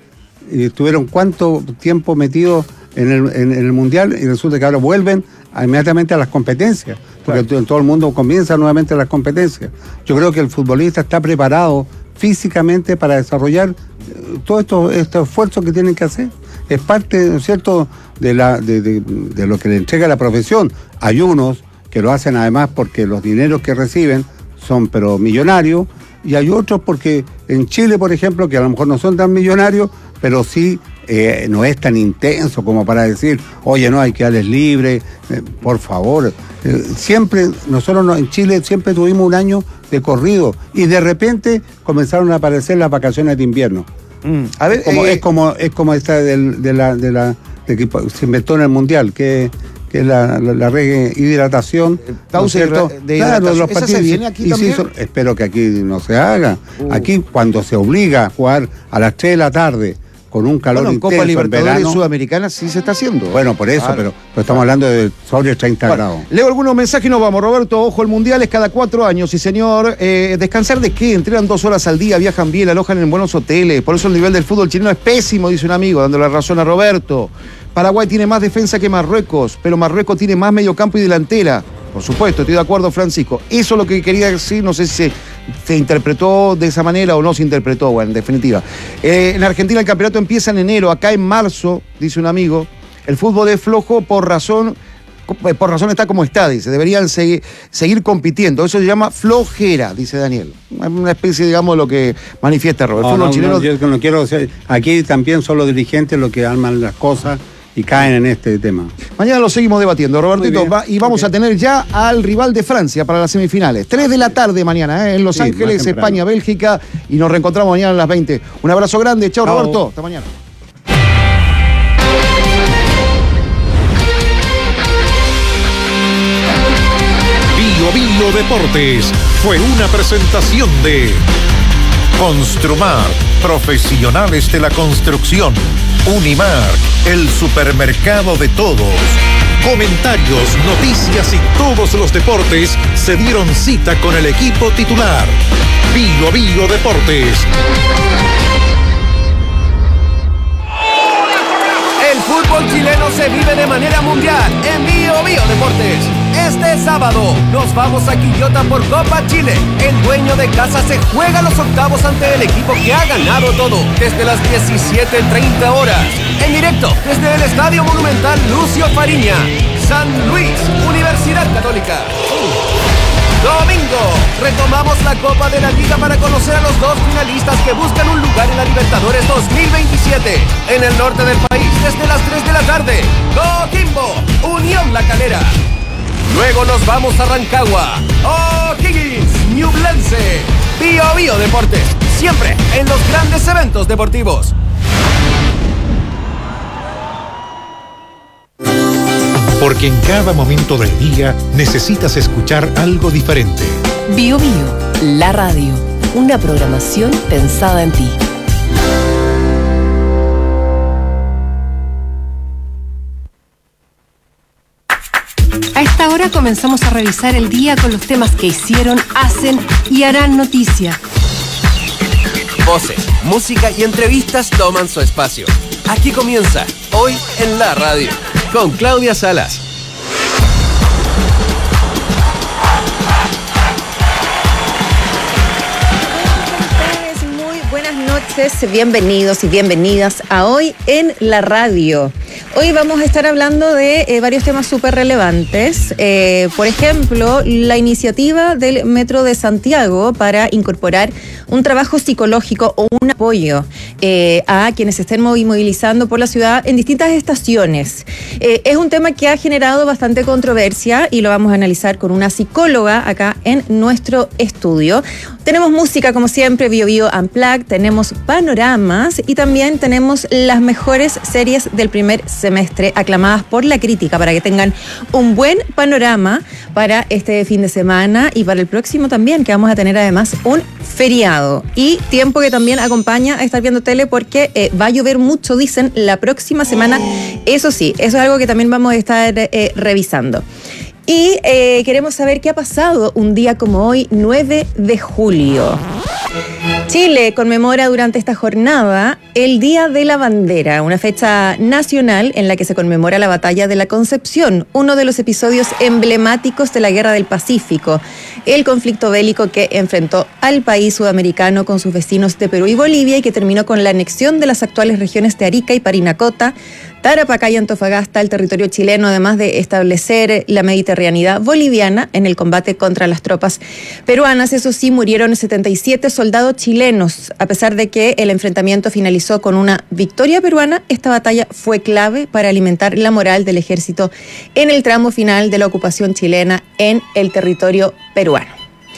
y estuvieron cuánto tiempo metidos en el, en, en el Mundial y resulta que ahora vuelven a, inmediatamente a las competencias, porque claro. todo el mundo comienza nuevamente las competencias. Yo creo que el futbolista está preparado físicamente para desarrollar todos estos este esfuerzos que tienen que hacer. Es parte, ¿no es cierto?, de, la, de, de, de lo que le entrega la profesión. Hay unos que lo hacen además porque los dineros que reciben son pero millonarios, y hay otros porque en Chile, por ejemplo, que a lo mejor no son tan millonarios, pero sí eh, no es tan intenso como para decir, oye, no, hay que darles libre, eh, por favor. Eh, siempre, nosotros no, en Chile siempre tuvimos un año de corrido y de repente comenzaron a aparecer las vacaciones de invierno. Mm. A ver, como, eh, es como es como esta del, de la de la de que se inventó en el Mundial, que que es la, la, la reggae hidratación. Pausa ¿no de, de claro, los partidos. ¿Esa se viene aquí también? Sí, espero que aquí no se haga. Uh. Aquí, cuando se obliga a jugar a las tres de la tarde con un calor bueno, intenso Copa Libertadores en verano, Sudamericana sí se está haciendo. Bueno, por eso, claro. pero, pero estamos hablando de sobre treinta bueno, grados. Leo algunos mensajes y nos vamos. Roberto, ojo, el Mundial es cada cuatro años, sí señor. Eh, ¿Descansar de qué? Entrenan dos horas al día, viajan bien, alojan en buenos hoteles. Por eso el nivel del fútbol chileno es pésimo, dice un amigo, dándole razón a Roberto. Paraguay tiene más defensa que Marruecos, pero Marruecos tiene más mediocampo y delantera. Por supuesto, estoy de acuerdo, Francisco. Eso es lo que quería decir, no sé si se, se interpretó de esa manera o no se interpretó, bueno, en definitiva. Eh, en Argentina el campeonato empieza en enero, acá en marzo, dice un amigo. El fútbol es flojo por razón, por razón está como está, dice. Deberían seguir, seguir compitiendo. Eso se llama flojera, dice Daniel. Una especie, digamos, de lo que manifiesta Robert. No, no, chileno... no, yo no quiero, o sea, aquí también son los dirigentes los que arman las cosas y caen en este tema. Mañana lo seguimos debatiendo, Robertito, va, y vamos okay. a tener ya al rival de Francia para las semifinales. tres de la tarde mañana, ¿eh? en Los sí, Ángeles, España, Bélgica, y nos reencontramos mañana a las veinte. Un abrazo grande, chao, chao. Roberto, hasta mañana. Bio Bio Deportes fue una presentación de Construmar, profesionales de la construcción. Unimar, el supermercado de todos. Comentarios, noticias y todos los deportes se dieron cita con el equipo titular. Bio Bio Deportes. El fútbol chileno se vive de manera mundial en Bio Bio Deportes. Este sábado nos vamos a Quillota por Copa Chile. El dueño de casa se juega los octavos ante el equipo que ha ganado todo desde las diecisiete treinta horas. En directo desde el Estadio Monumental Lucio Fariña, San Luis, Universidad Católica. Domingo, retomamos la Copa de la Liga para conocer a los dos finalistas que buscan un lugar en la Libertadores dos mil veintisiete. En el norte del país, desde las tres de la tarde, Coquimbo, Unión La Calera. Luego nos vamos a Rancagua, O'Higgins, Ñublense, Bio Bio Deportes, siempre en los grandes eventos deportivos. Porque en cada momento del día necesitas escuchar algo diferente. Bio Bio, la radio, una programación pensada en ti. A esta hora comenzamos a revisar el día con los temas que hicieron, hacen y harán noticia. Voces, música y entrevistas toman su espacio. Aquí comienza, Hoy en la Radio, con Claudia Salas. Muy buenas noches, bienvenidos y bienvenidas a Hoy en la Radio. Hoy vamos a estar hablando de eh, varios temas súper relevantes. Eh, por ejemplo, la iniciativa del Metro de Santiago para incorporar un trabajo psicológico o un apoyo eh, a quienes se estén movilizando por la ciudad en distintas estaciones. Eh, es un tema que ha generado bastante controversia y lo vamos a analizar con una psicóloga acá en nuestro estudio. Tenemos música, como siempre, Bio Bio Unplugged, tenemos panoramas y también tenemos las mejores series del primer semestre aclamadas por la crítica para que tengan un buen panorama para este fin de semana y para el próximo también, que vamos a tener además un feriado y tiempo que también acompaña a estar viendo tele porque eh, va a llover mucho, dicen, la próxima semana. Eso sí, eso es algo que también vamos a estar eh, revisando. Y eh, queremos saber qué ha pasado un día como hoy, nueve de julio. Chile conmemora durante esta jornada el Día de la Bandera, una fecha nacional en la que se conmemora la Batalla de la Concepción, uno de los episodios emblemáticos de la Guerra del Pacífico, el conflicto bélico que enfrentó al país sudamericano con sus vecinos de Perú y Bolivia y que terminó con la anexión de las actuales regiones de Arica y Parinacota, Tarapacá y Antofagasta al territorio chileno, además de establecer la mediterraneidad boliviana en el combate contra las tropas peruanas. Eso sí, murieron setenta y siete soldados chilenos. A pesar de que el enfrentamiento finalizó con una victoria peruana, esta batalla fue clave para alimentar la moral del ejército en el tramo final de la ocupación chilena en el territorio peruano.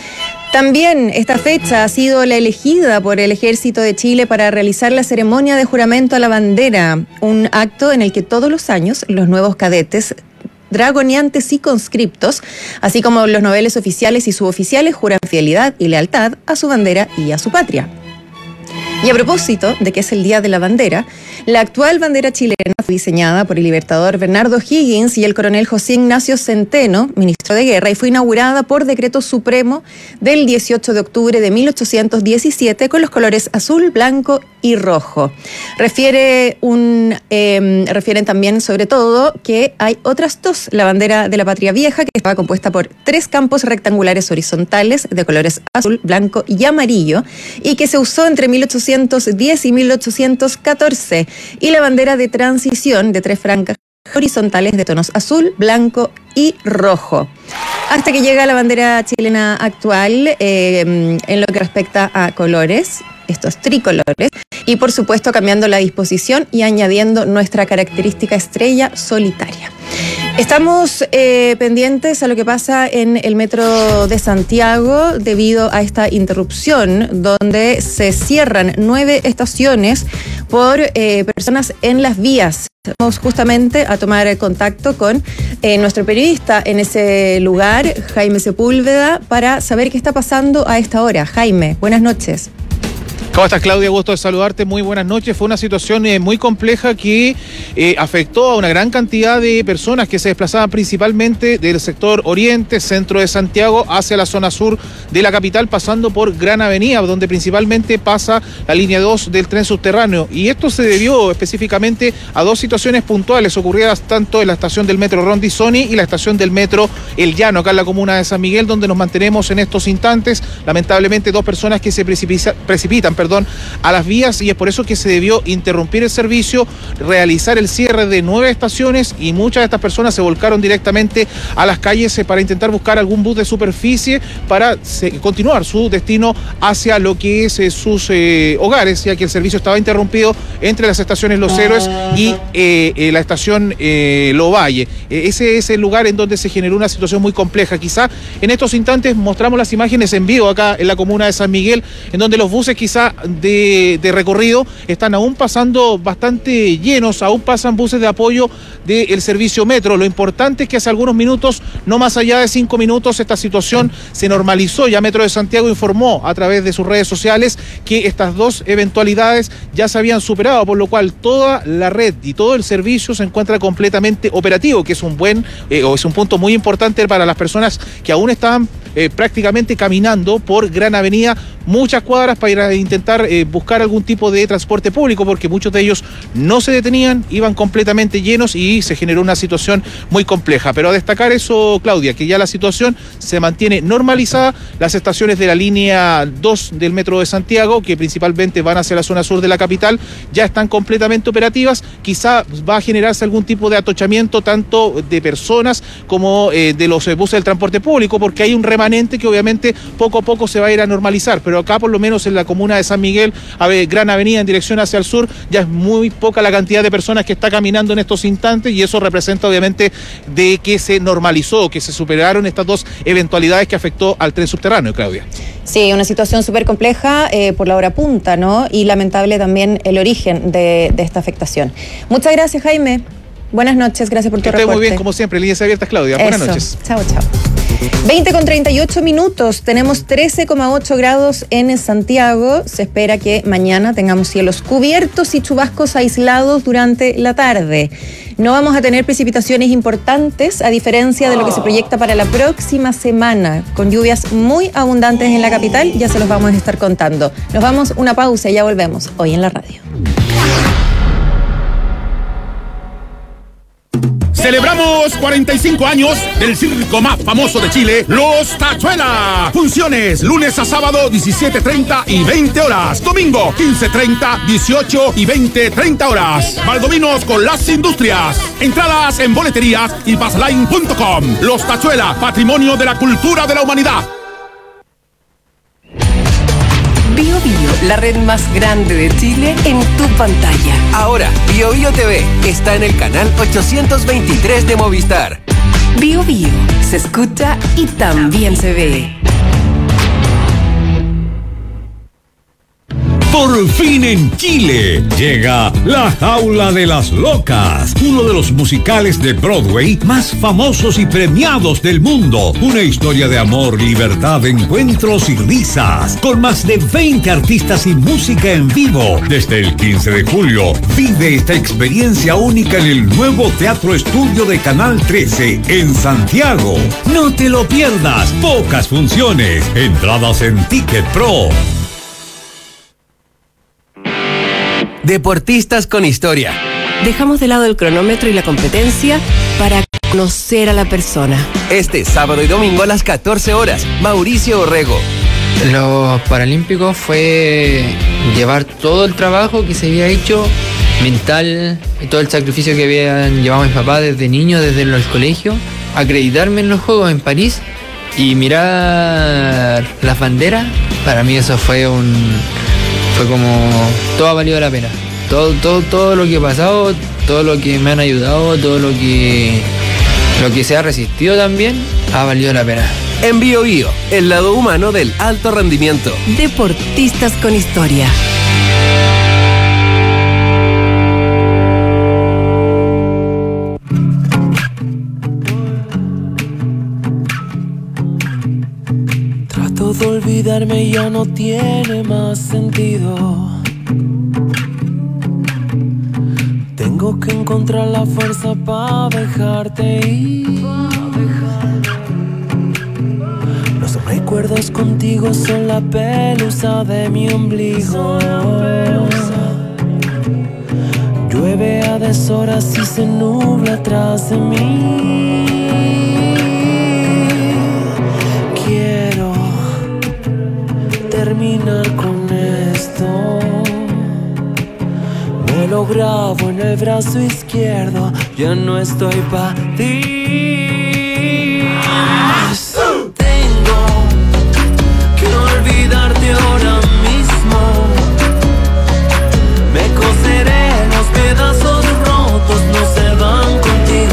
También esta fecha ha sido la elegida por el Ejército de Chile para realizar la ceremonia de juramento a la bandera, un acto en el que todos los años los nuevos cadetes, dragoneantes y conscriptos, así como los noveles oficiales y suboficiales, juran fidelidad y lealtad a su bandera y a su patria. Y a propósito de que es el Día de la Bandera, la actual bandera chilena fue diseñada por el libertador Bernardo Higgins y el coronel José Ignacio Centeno, ministro de Guerra, y fue inaugurada por decreto supremo del dieciocho de octubre de mil ochocientos diecisiete con los colores azul, blanco y rojo. Refiere un, eh, refieren también sobre todo que hay otras dos, la bandera de la Patria Vieja, que estaba compuesta por tres campos rectangulares horizontales de colores azul, blanco y amarillo, y que se usó entre mil ochocientos diez y mil ochocientos catorce, y la bandera de transición de tres franjas horizontales de tonos azul, blanco y rojo. Hasta que llega la bandera chilena actual, eh, en lo que respecta a colores, estos tricolores, y por supuesto cambiando la disposición y añadiendo nuestra característica estrella solitaria. Estamos eh, pendientes a lo que pasa en el metro de Santiago debido a esta interrupción donde se cierran nueve estaciones por eh, personas en las vías. Vamos justamente a tomar contacto con eh, nuestro periodista en ese lugar, Jaime Sepúlveda, para saber qué está pasando a esta hora. Jaime, buenas noches. ¿Cómo estás, Claudia? Gusto de saludarte. Muy buenas noches. Fue una situación eh, muy compleja que eh, afectó a una gran cantidad de personas que se desplazaban principalmente del sector oriente, centro de Santiago, hacia la zona sur de la capital, pasando por Gran Avenida, donde principalmente pasa la línea dos del tren subterráneo. Y esto se debió específicamente a dos situaciones puntuales ocurridas tanto en la estación del metro Rondizoni y la estación del metro El Llano, acá en la comuna de San Miguel, donde nos mantenemos en estos instantes. Lamentablemente, dos personas que se precipita, precipitan, perdón, a las vías, y es por eso que se debió interrumpir el servicio, realizar el cierre de nueve estaciones, y muchas de estas personas se volcaron directamente a las calles para intentar buscar algún bus de superficie para se, continuar su destino hacia lo que es eh, sus eh, hogares, ya que el servicio estaba interrumpido entre las estaciones Los Héroes y eh, eh, la estación eh, Lovalle. Eh, ese es el lugar en donde se generó una situación muy compleja. Quizá en estos instantes mostramos las imágenes en vivo acá en la comuna de San Miguel, en donde los buses quizá De, de recorrido están aún pasando bastante llenos, aún pasan buses de apoyo del servicio metro. Lo importante es que hace algunos minutos, no más allá de cinco minutos, esta situación se normalizó. Ya Metro de Santiago informó a través de sus redes sociales que estas dos eventualidades ya se habían superado, por lo cual toda la red y todo el servicio se encuentra completamente operativo, que es un buen eh, o es un punto muy importante para las personas que aún estaban eh, prácticamente caminando por Gran Avenida, muchas cuadras para ir a intentar eh, buscar algún tipo de transporte público, porque muchos de ellos no se detenían, iban completamente llenos y se generó una situación muy compleja. Pero a destacar eso, Claudia, que ya la situación se mantiene normalizada. Las estaciones de la línea dos del Metro de Santiago, que principalmente van hacia la zona sur de la capital, ya están completamente operativas. Quizá va a generarse algún tipo de atochamiento tanto de personas como eh, de los eh, buses del transporte público, porque hay un remanente que obviamente poco a poco se va a ir a normalizar. Pero acá, por lo menos en la comuna de San Miguel, a ver, Gran Avenida en dirección hacia el sur, ya es muy poca la cantidad de personas que está caminando en estos instantes, y eso representa obviamente de que se normalizó, que se superaron estas dos eventualidades que afectó al tren subterráneo, Claudia. Sí, una situación súper compleja eh, por la hora punta, ¿no? Y lamentable también el origen de, de esta afectación. Muchas gracias, Jaime. Buenas noches, gracias por tu reporte. Que esté muy bien, como siempre. Líneas abiertas, Claudia. Eso. Buenas noches. Chao, chao. veinte con treinta y ocho minutos, tenemos trece coma ocho grados en Santiago. Se espera que mañana tengamos cielos cubiertos y chubascos aislados durante la tarde. No vamos a tener precipitaciones importantes, a diferencia de lo que se proyecta para la próxima semana, con lluvias muy abundantes en la capital. Ya se los vamos a estar contando. Nos vamos una pausa y ya volvemos hoy en la radio. Celebramos cuarenta y cinco años del circo más famoso de Chile, Los Tachuela. Funciones lunes a sábado, diecisiete treinta y veinte horas. Domingo, quince treinta, dieciocho y veinte treinta horas. Valdominos con las industrias. Entradas en boleterías y passline punto com. Los Tachuela, patrimonio de la cultura de la humanidad. Bio Bio, la red más grande de Chile, en tu pantalla. Ahora, Bio Bio T V está en el canal ochocientos veintitrés de Movistar. Bio Bio, se escucha y también se ve. Por fin en Chile llega La Jaula de las Locas, uno de los musicales de Broadway más famosos y premiados del mundo. Una historia de amor, libertad, encuentros y risas, con más de veinte artistas y música en vivo. Desde el quince de julio, vive esta experiencia única en el nuevo Teatro Estudio de Canal trece en Santiago. No te lo pierdas, pocas funciones, entradas en Ticket Pro. Deportistas con historia. Dejamos de lado el cronómetro y la competencia para conocer a la persona. Este sábado y domingo a las catorce horas, Mauricio Orrego. Los Paralímpicos fue llevar todo el trabajo que se había hecho, mental, y todo el sacrificio que habían llevado mis papás desde niño, desde el colegio, acreditarme en los Juegos en París y mirar las banderas. Para mí eso fue un... Fue como, todo ha valido la pena. Todo, todo, todo lo que he pasado, todo lo que me han ayudado, todo lo que, lo que se ha resistido también, ha valido la pena. En Bio Bio, el lado humano del alto rendimiento. Deportistas con historia. De olvidarme ya no tiene más sentido. Tengo que encontrar la fuerza para dejarte ir. Los recuerdos contigo son la pelusa de mi ombligo. Llueve a deshoras y se nubla atrás de mí. Terminar con esto. Me lo grabo en el brazo izquierdo. Ya no estoy pa' ti. Tengo que olvidarte ahora mismo. Me coseré los pedazos rotos, no se van contigo.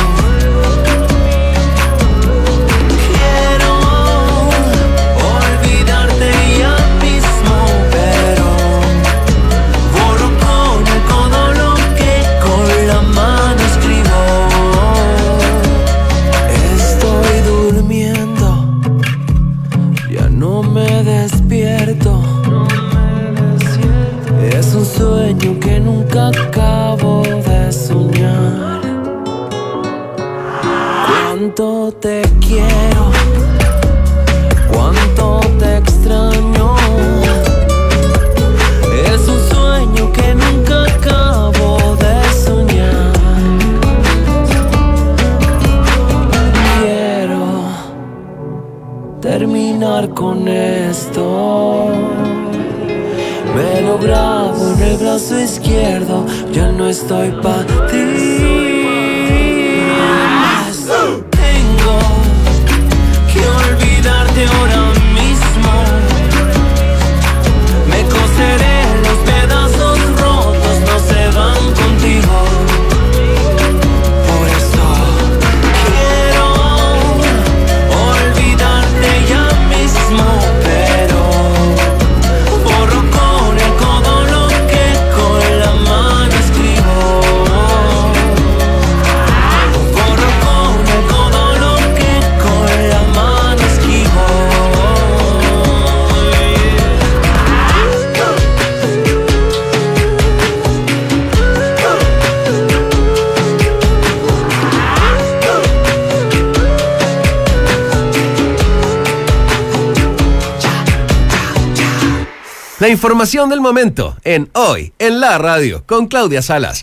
Sueño que nunca acabo de soñar. Cuánto te quiero, cuánto te extraño. Es un sueño que nunca acabo de soñar. Quiero terminar con esto. Me lo grabo en el brazo izquierdo, ya no estoy pa' ti. Tengo que olvidarte ahora mismo. Me coseré los pedazos rotos, no se van contigo. Por eso quiero olvidarte ya mismo, pero borro con el codo lo que con la mano escribo. Borro con el codo La información del momento en Hoy en la Radio con Claudia Salas.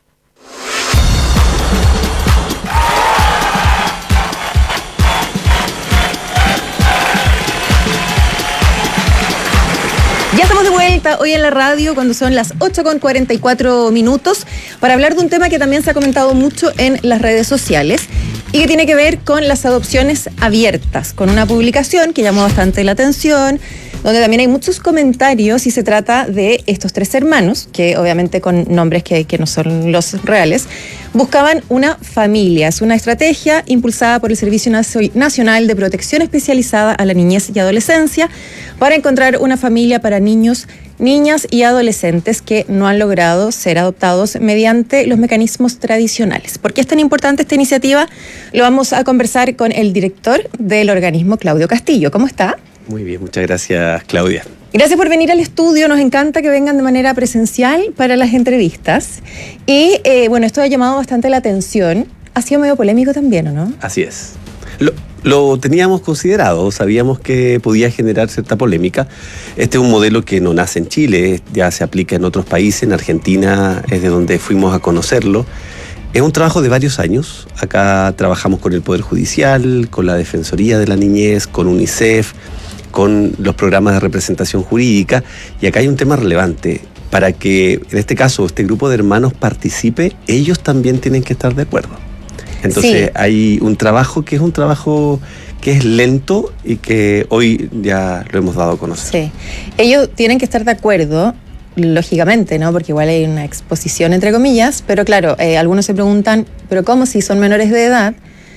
Ya estamos de vuelta hoy en la radio cuando son las ocho con cuarenta y cuatro minutos para hablar de un tema que también se ha comentado mucho en las redes sociales y que tiene que ver con las adopciones abiertas, con una publicación que llamó bastante la atención, donde también hay muchos comentarios y se trata de estos tres hermanos, que obviamente con nombres que, que no son los reales, buscaban una familia. Es una estrategia impulsada por el Servicio Nacional de Protección Especializada a la Niñez y Adolescencia para encontrar una familia para niños, niñas y adolescentes que no han logrado ser adoptados mediante los mecanismos tradicionales. ¿Por qué es tan importante esta iniciativa? Lo vamos a conversar con el director del organismo, Claudio Castillo. ¿Cómo está? Muy bien, muchas gracias, Claudia. Gracias por venir al estudio, nos encanta que vengan de manera presencial para las entrevistas. Y eh, bueno, esto ha llamado bastante la atención. Ha sido medio polémico también, ¿o no? Así es. Lo, lo teníamos considerado, sabíamos que podía generar cierta polémica. Este es un modelo que no nace en Chile, ya se aplica en otros países, en Argentina es de donde fuimos a conocerlo. Es un trabajo de varios años. Acá trabajamos con el Poder Judicial, con la Defensoría de la Niñez, con UNICEF, con los programas de representación jurídica, y acá hay un tema relevante. Para que, en este caso, este grupo de hermanos participe, ellos también tienen que estar de acuerdo. Entonces, sí, hay un trabajo que es un trabajo que es lento y que hoy ya lo hemos dado a conocer. Sí, ellos tienen que estar de acuerdo, lógicamente, ¿no? Porque igual hay una exposición, entre comillas, pero claro, eh, algunos se preguntan, ¿pero cómo si son menores de edad?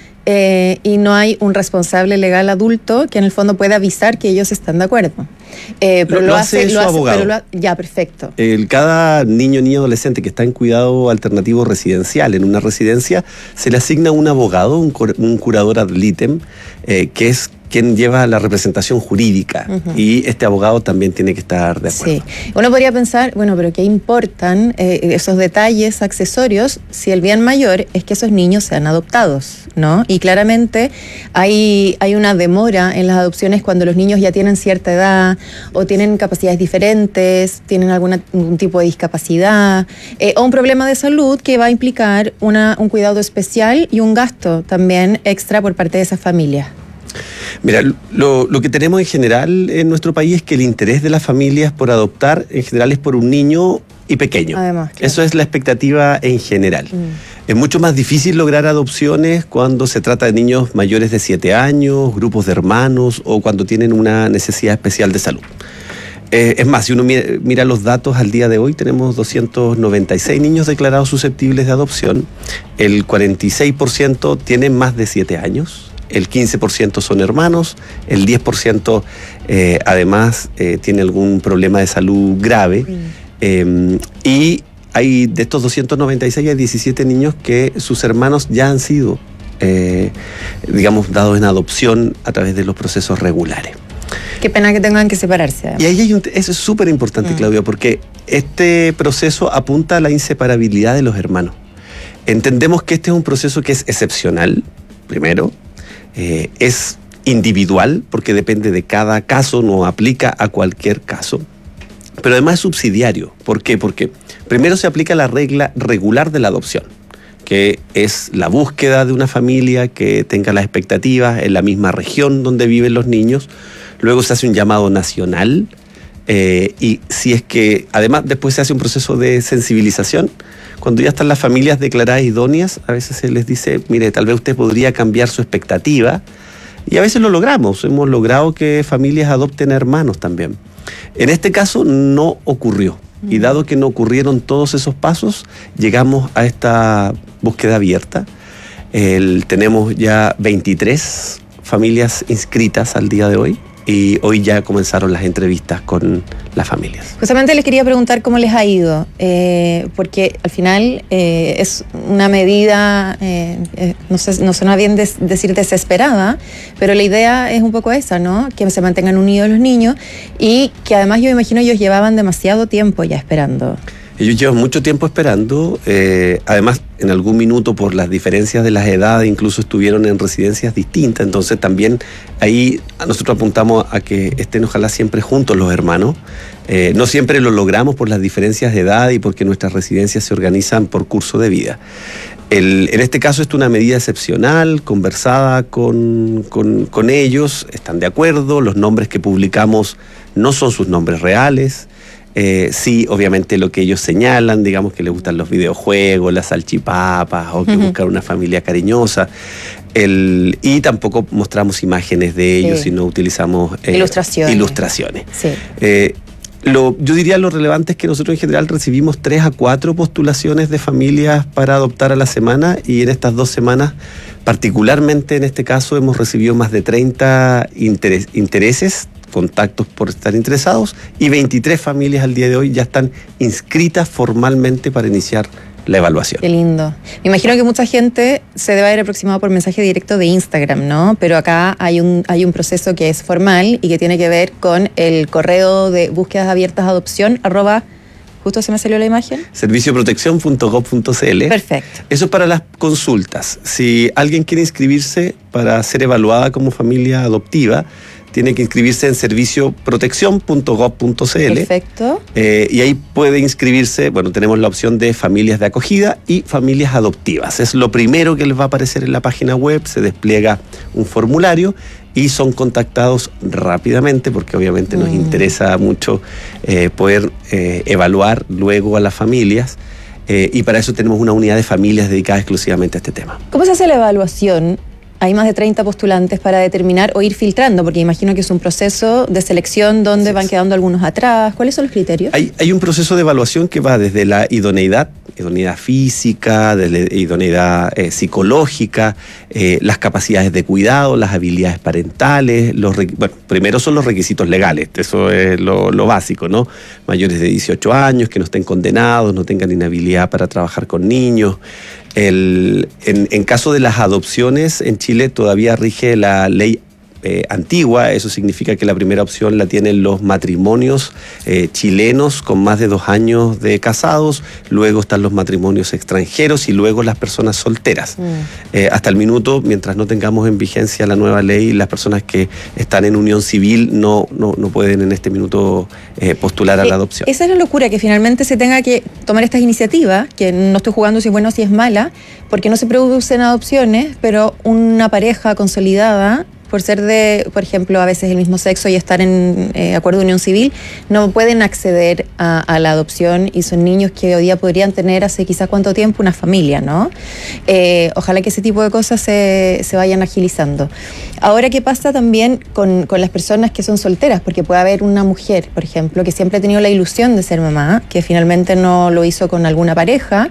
Eh, y no hay un responsable legal adulto que en el fondo pueda avisar que ellos están de acuerdo. Eh, pero lo, lo hace, hace su lo hace, abogado. Pero lo ha, ya, perfecto. El, cada niño, niña, adolescente que está en cuidado alternativo residencial, en una residencia, se le asigna un abogado, un, un curador ad litem, eh, que es quien lleva la representación jurídica, uh-huh. y este abogado también tiene que estar de acuerdo. Sí. Uno podría pensar, bueno, pero ¿qué importan eh, esos detalles accesorios si el bien mayor es que esos niños sean adoptados, ¿no? Y claramente hay, hay una demora en las adopciones cuando los niños ya tienen cierta edad o tienen capacidades diferentes, tienen alguna, algún tipo de discapacidad eh, o un problema de salud que va a implicar una, un cuidado especial y un gasto también extra por parte de esa familia. Mira, lo, lo que tenemos en general en nuestro país es que el interés de las familias por adoptar en general es por un niño y pequeño. Además, claro. Eso es la expectativa en general. Mm. Es mucho más difícil lograr adopciones cuando se trata de niños mayores de siete años, grupos de hermanos o cuando tienen una necesidad especial de salud. Eh, es más, si uno mira, mira los datos al día de hoy, tenemos doscientos noventa y seis niños declarados susceptibles de adopción. El cuarenta y seis por ciento tienen más de siete años. El quince por ciento son hermanos, el diez por ciento eh, además eh, tiene algún problema de salud grave, mm. eh, y hay de estos doscientos noventa y seis hay diecisiete niños que sus hermanos ya han sido, eh, digamos, dados en adopción a través de los procesos regulares. Qué pena que tengan que separarse. Y ahí hay un, eso es súper importante, mm. Claudia, porque este proceso apunta a la inseparabilidad de los hermanos. Entendemos que este es un proceso que es excepcional, primero. Eh, es individual porque depende de cada caso, no aplica a cualquier caso, pero además es subsidiario. ¿Por qué? Porque primero se aplica la regla regular de la adopción, que es la búsqueda de una familia que tenga las expectativas en la misma región donde viven los niños. Luego se hace un llamado nacional eh, y si es que además después se hace un proceso de sensibilización. Cuando ya están las familias declaradas idóneas, a veces se les dice, mire, tal vez usted podría cambiar su expectativa, y a veces lo logramos, hemos logrado que familias adopten hermanos también. En este caso no ocurrió, y dado que no ocurrieron todos esos pasos, llegamos a esta búsqueda abierta. El, tenemos ya veintitrés familias inscritas al día de hoy, y hoy ya comenzaron las entrevistas con las familias. Justamente les quería preguntar cómo les ha ido, eh, porque al final eh, es una medida, eh, eh, no sé, no suena bien des, decir desesperada, pero la idea es un poco esa, ¿no? Que se mantengan unidos los niños y que además yo me imagino ellos llevaban demasiado tiempo ya esperando. Ellos llevan mucho tiempo esperando, eh, además en algún minuto por las diferencias de las edades incluso estuvieron en residencias distintas, entonces también ahí nosotros apuntamos a que estén ojalá siempre juntos los hermanos. Eh, no siempre lo logramos por las diferencias de edad y porque nuestras residencias se organizan por curso de vida. El, en este caso es una medida excepcional, conversada con, con, con ellos, están de acuerdo, los nombres que publicamos no son sus nombres reales. Eh, sí, obviamente lo que ellos señalan, digamos que les gustan los videojuegos, las salchipapas o que uh-huh. buscan una familia cariñosa. El, y tampoco mostramos imágenes de ellos, sí. sino utilizamos eh, ilustraciones. ilustraciones. Sí. Eh, lo, yo diría lo relevante es que nosotros en general recibimos tres a cuatro postulaciones de familias para adoptar a la semana y en estas dos semanas, particularmente en este caso, hemos recibido más de treinta interes, intereses contactos por estar interesados y veintitrés familias al día de hoy ya están inscritas formalmente para iniciar la evaluación. Qué lindo. Me imagino que mucha gente se debe haber aproximado por mensaje directo de Instagram, ¿no? Pero acá hay un, hay un proceso que es formal y que tiene que ver con el correo de búsquedas abiertas adopción, arroba, justo se me salió la imagen. servicio protección punto gov punto c l. Perfecto. Eso es para las consultas. Si alguien quiere inscribirse para ser evaluada como familia adoptiva, tiene que inscribirse en servicio protección punto gov punto c l. Perfecto. Eh, y ahí puede inscribirse, bueno, tenemos la opción de familias de acogida y familias adoptivas. Es lo primero que les va a aparecer en la página web, se despliega un formulario y son contactados rápidamente porque obviamente mm. nos interesa mucho eh, poder eh, evaluar luego a las familias. Eh, y para eso tenemos una unidad de familias dedicada exclusivamente a este tema. ¿Cómo se hace la evaluación? Hay más de treinta postulantes para determinar o ir filtrando, porque imagino que es un proceso de selección donde sí, van quedando algunos atrás. ¿Cuáles son los criterios? Hay, hay un proceso de evaluación que va desde la idoneidad, idoneidad física, desde idoneidad eh, psicológica, eh, las capacidades de cuidado, las habilidades parentales. Los bueno, primero son los requisitos legales, eso es lo, lo básico, ¿no? Mayores de dieciocho años, que no estén condenados, no tengan inhabilidad para trabajar con niños. El, en, en caso de las adopciones, en Chile todavía rige la ley eh, antigua. Eso significa que la primera opción la tienen los matrimonios eh, chilenos con más de dos años de casados, luego están los matrimonios extranjeros y luego las personas solteras. Mm. Eh, hasta el minuto, mientras no tengamos en vigencia la nueva ley, las personas que están en unión civil no, no, no pueden en este minuto eh, postular a la adopción. Esa es la locura, que finalmente se tenga que tomar estas iniciativas, que no estoy jugando si es bueno o si es mala, porque no se producen adopciones, pero una pareja consolidada, por ser de, por ejemplo, a veces el mismo sexo y estar en eh, acuerdo de unión civil, no pueden acceder a, a la adopción y son niños que hoy día podrían tener hace quizás cuánto tiempo una familia, ¿no? Eh, ojalá que ese tipo de cosas se, se vayan agilizando. Ahora, ¿qué pasa también con, con las personas que son solteras? Porque puede haber una mujer, por ejemplo, que siempre ha tenido la ilusión de ser mamá, que finalmente no lo hizo con alguna pareja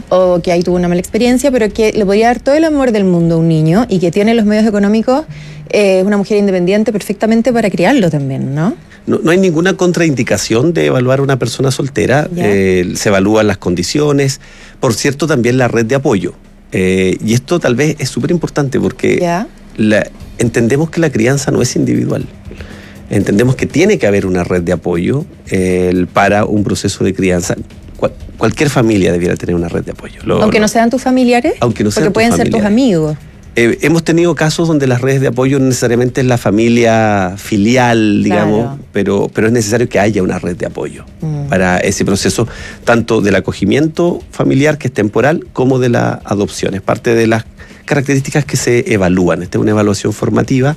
o que ahí tuvo una mala experiencia, pero que le podría dar todo el amor del mundo a un niño y que tiene los medios económicos. Es eh, una mujer independiente perfectamente para criarlo también, ¿no? No, no hay ninguna contraindicación de evaluar a una persona soltera. Eh, se evalúan las condiciones. Por cierto, también la red de apoyo. Eh, y esto tal vez es súper importante porque la, entendemos que la crianza no es individual. Entendemos que tiene que haber una red de apoyo eh, para un proceso de crianza. Cual, cualquier familia debiera tener una red de apoyo. Lo, aunque lo, no sean tus familiares, aunque no sean porque pueden ser tus amigos. Eh, hemos tenido casos donde las redes de apoyo no necesariamente es la familia filial, digamos, claro. pero, pero es necesario que haya una red de apoyo mm. para ese proceso, tanto del acogimiento familiar, que es temporal, como de la adopción. Es parte de las características que se evalúan. Esta es una evaluación formativa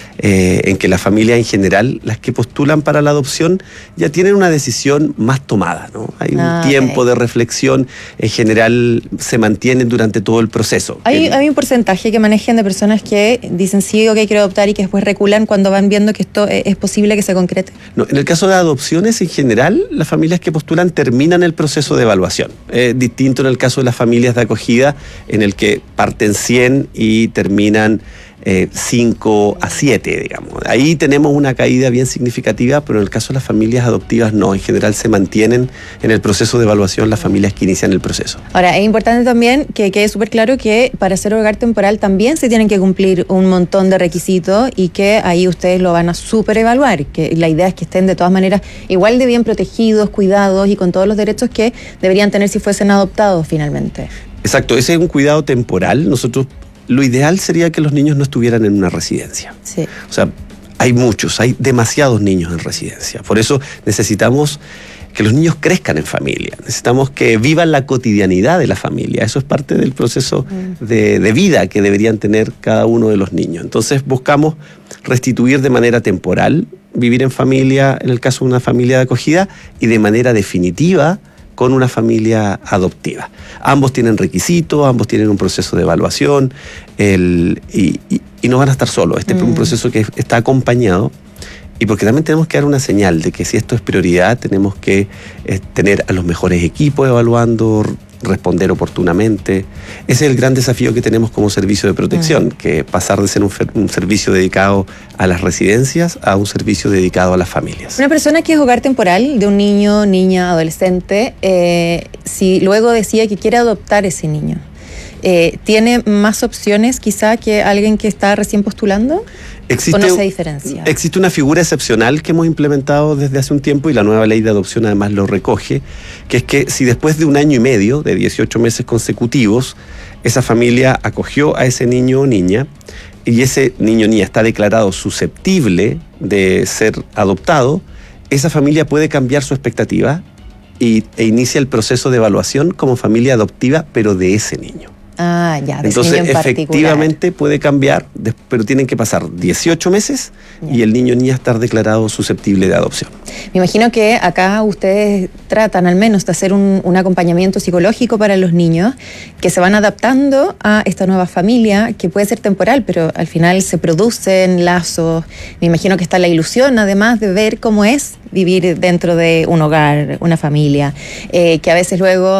eh, en que las familias en general, las que postulan para la adopción, ya tienen una decisión más tomada, ¿no? Hay un ah, tiempo okay. de reflexión, en general se mantienen durante todo el proceso. Hay, el, hay un porcentaje que manejan de personas que dicen sí, ok, quiero adoptar, y que después reculan cuando van viendo que esto es posible que se concrete. No, en el caso de adopciones, en general, las familias que postulan terminan el proceso de evaluación. Es distinto en el caso de las familias de acogida, en el que parten cien y terminan cinco a siete, digamos. Ahí tenemos una caída bien significativa, pero en el caso de las familias adoptivas no, en general se mantienen en el proceso de evaluación las familias que inician el proceso. Ahora, es importante también que quede súper claro que para ser hogar temporal también se tienen que cumplir un montón de requisitos y que ahí ustedes lo van a súper evaluar, que la idea es que estén de todas maneras igual de bien protegidos, cuidados y con todos los derechos que deberían tener si fuesen adoptados finalmente. Exacto, ese es un cuidado temporal. Nosotros, lo ideal sería que los niños no estuvieran en una residencia. Sí. O sea, hay muchos, hay demasiados niños en residencia. Por eso necesitamos que los niños crezcan en familia. Necesitamos que vivan la cotidianidad de la familia. Eso es parte del proceso mm. de, de vida que deberían tener cada uno de los niños. Entonces buscamos restituir de manera temporal, vivir en familia, en el caso de una familia de acogida, y de manera definitiva con una familia adoptiva. Ambos tienen requisitos, ambos tienen un proceso de evaluación el, y, y, y no van a estar solos. Este mm. es un proceso que está acompañado, y porque también tenemos que dar una señal de que si esto es prioridad, tenemos que eh, tener a los mejores equipos evaluando, responder oportunamente. Ese es el gran desafío que tenemos como servicio de protección, mm. que pasar de ser un, un servicio dedicado a las residencias a un servicio dedicado a las familias. Una persona que es hogar temporal de un niño, niña, adolescente, eh, si luego decide que quiere adoptar ese niño, eh, ¿tiene más opciones quizá que alguien que está recién postulando? Existe, ¿O no se diferencia? Existe una figura excepcional que hemos implementado desde hace un tiempo y la nueva ley de adopción además lo recoge, que es que si después de un año y medio, de dieciocho meses consecutivos, esa familia acogió a ese niño o niña y ese niño o niña está declarado susceptible de ser adoptado, esa familia puede cambiar su expectativa y, e inicia el proceso de evaluación como familia adoptiva, pero de ese niño. Ah, ya, de Entonces, ese niño en efectivamente particular. puede cambiar, pero tienen que pasar dieciocho meses yeah. y el niño o niña estar declarado susceptible de adopción. Me imagino que acá ustedes tratan al menos de hacer un, un acompañamiento psicológico para los niños que se van adaptando a esta nueva familia, que puede ser temporal, pero al final se producen lazos. Me imagino que está la ilusión, además, de ver cómo es vivir dentro de un hogar, una familia, eh, que a veces luego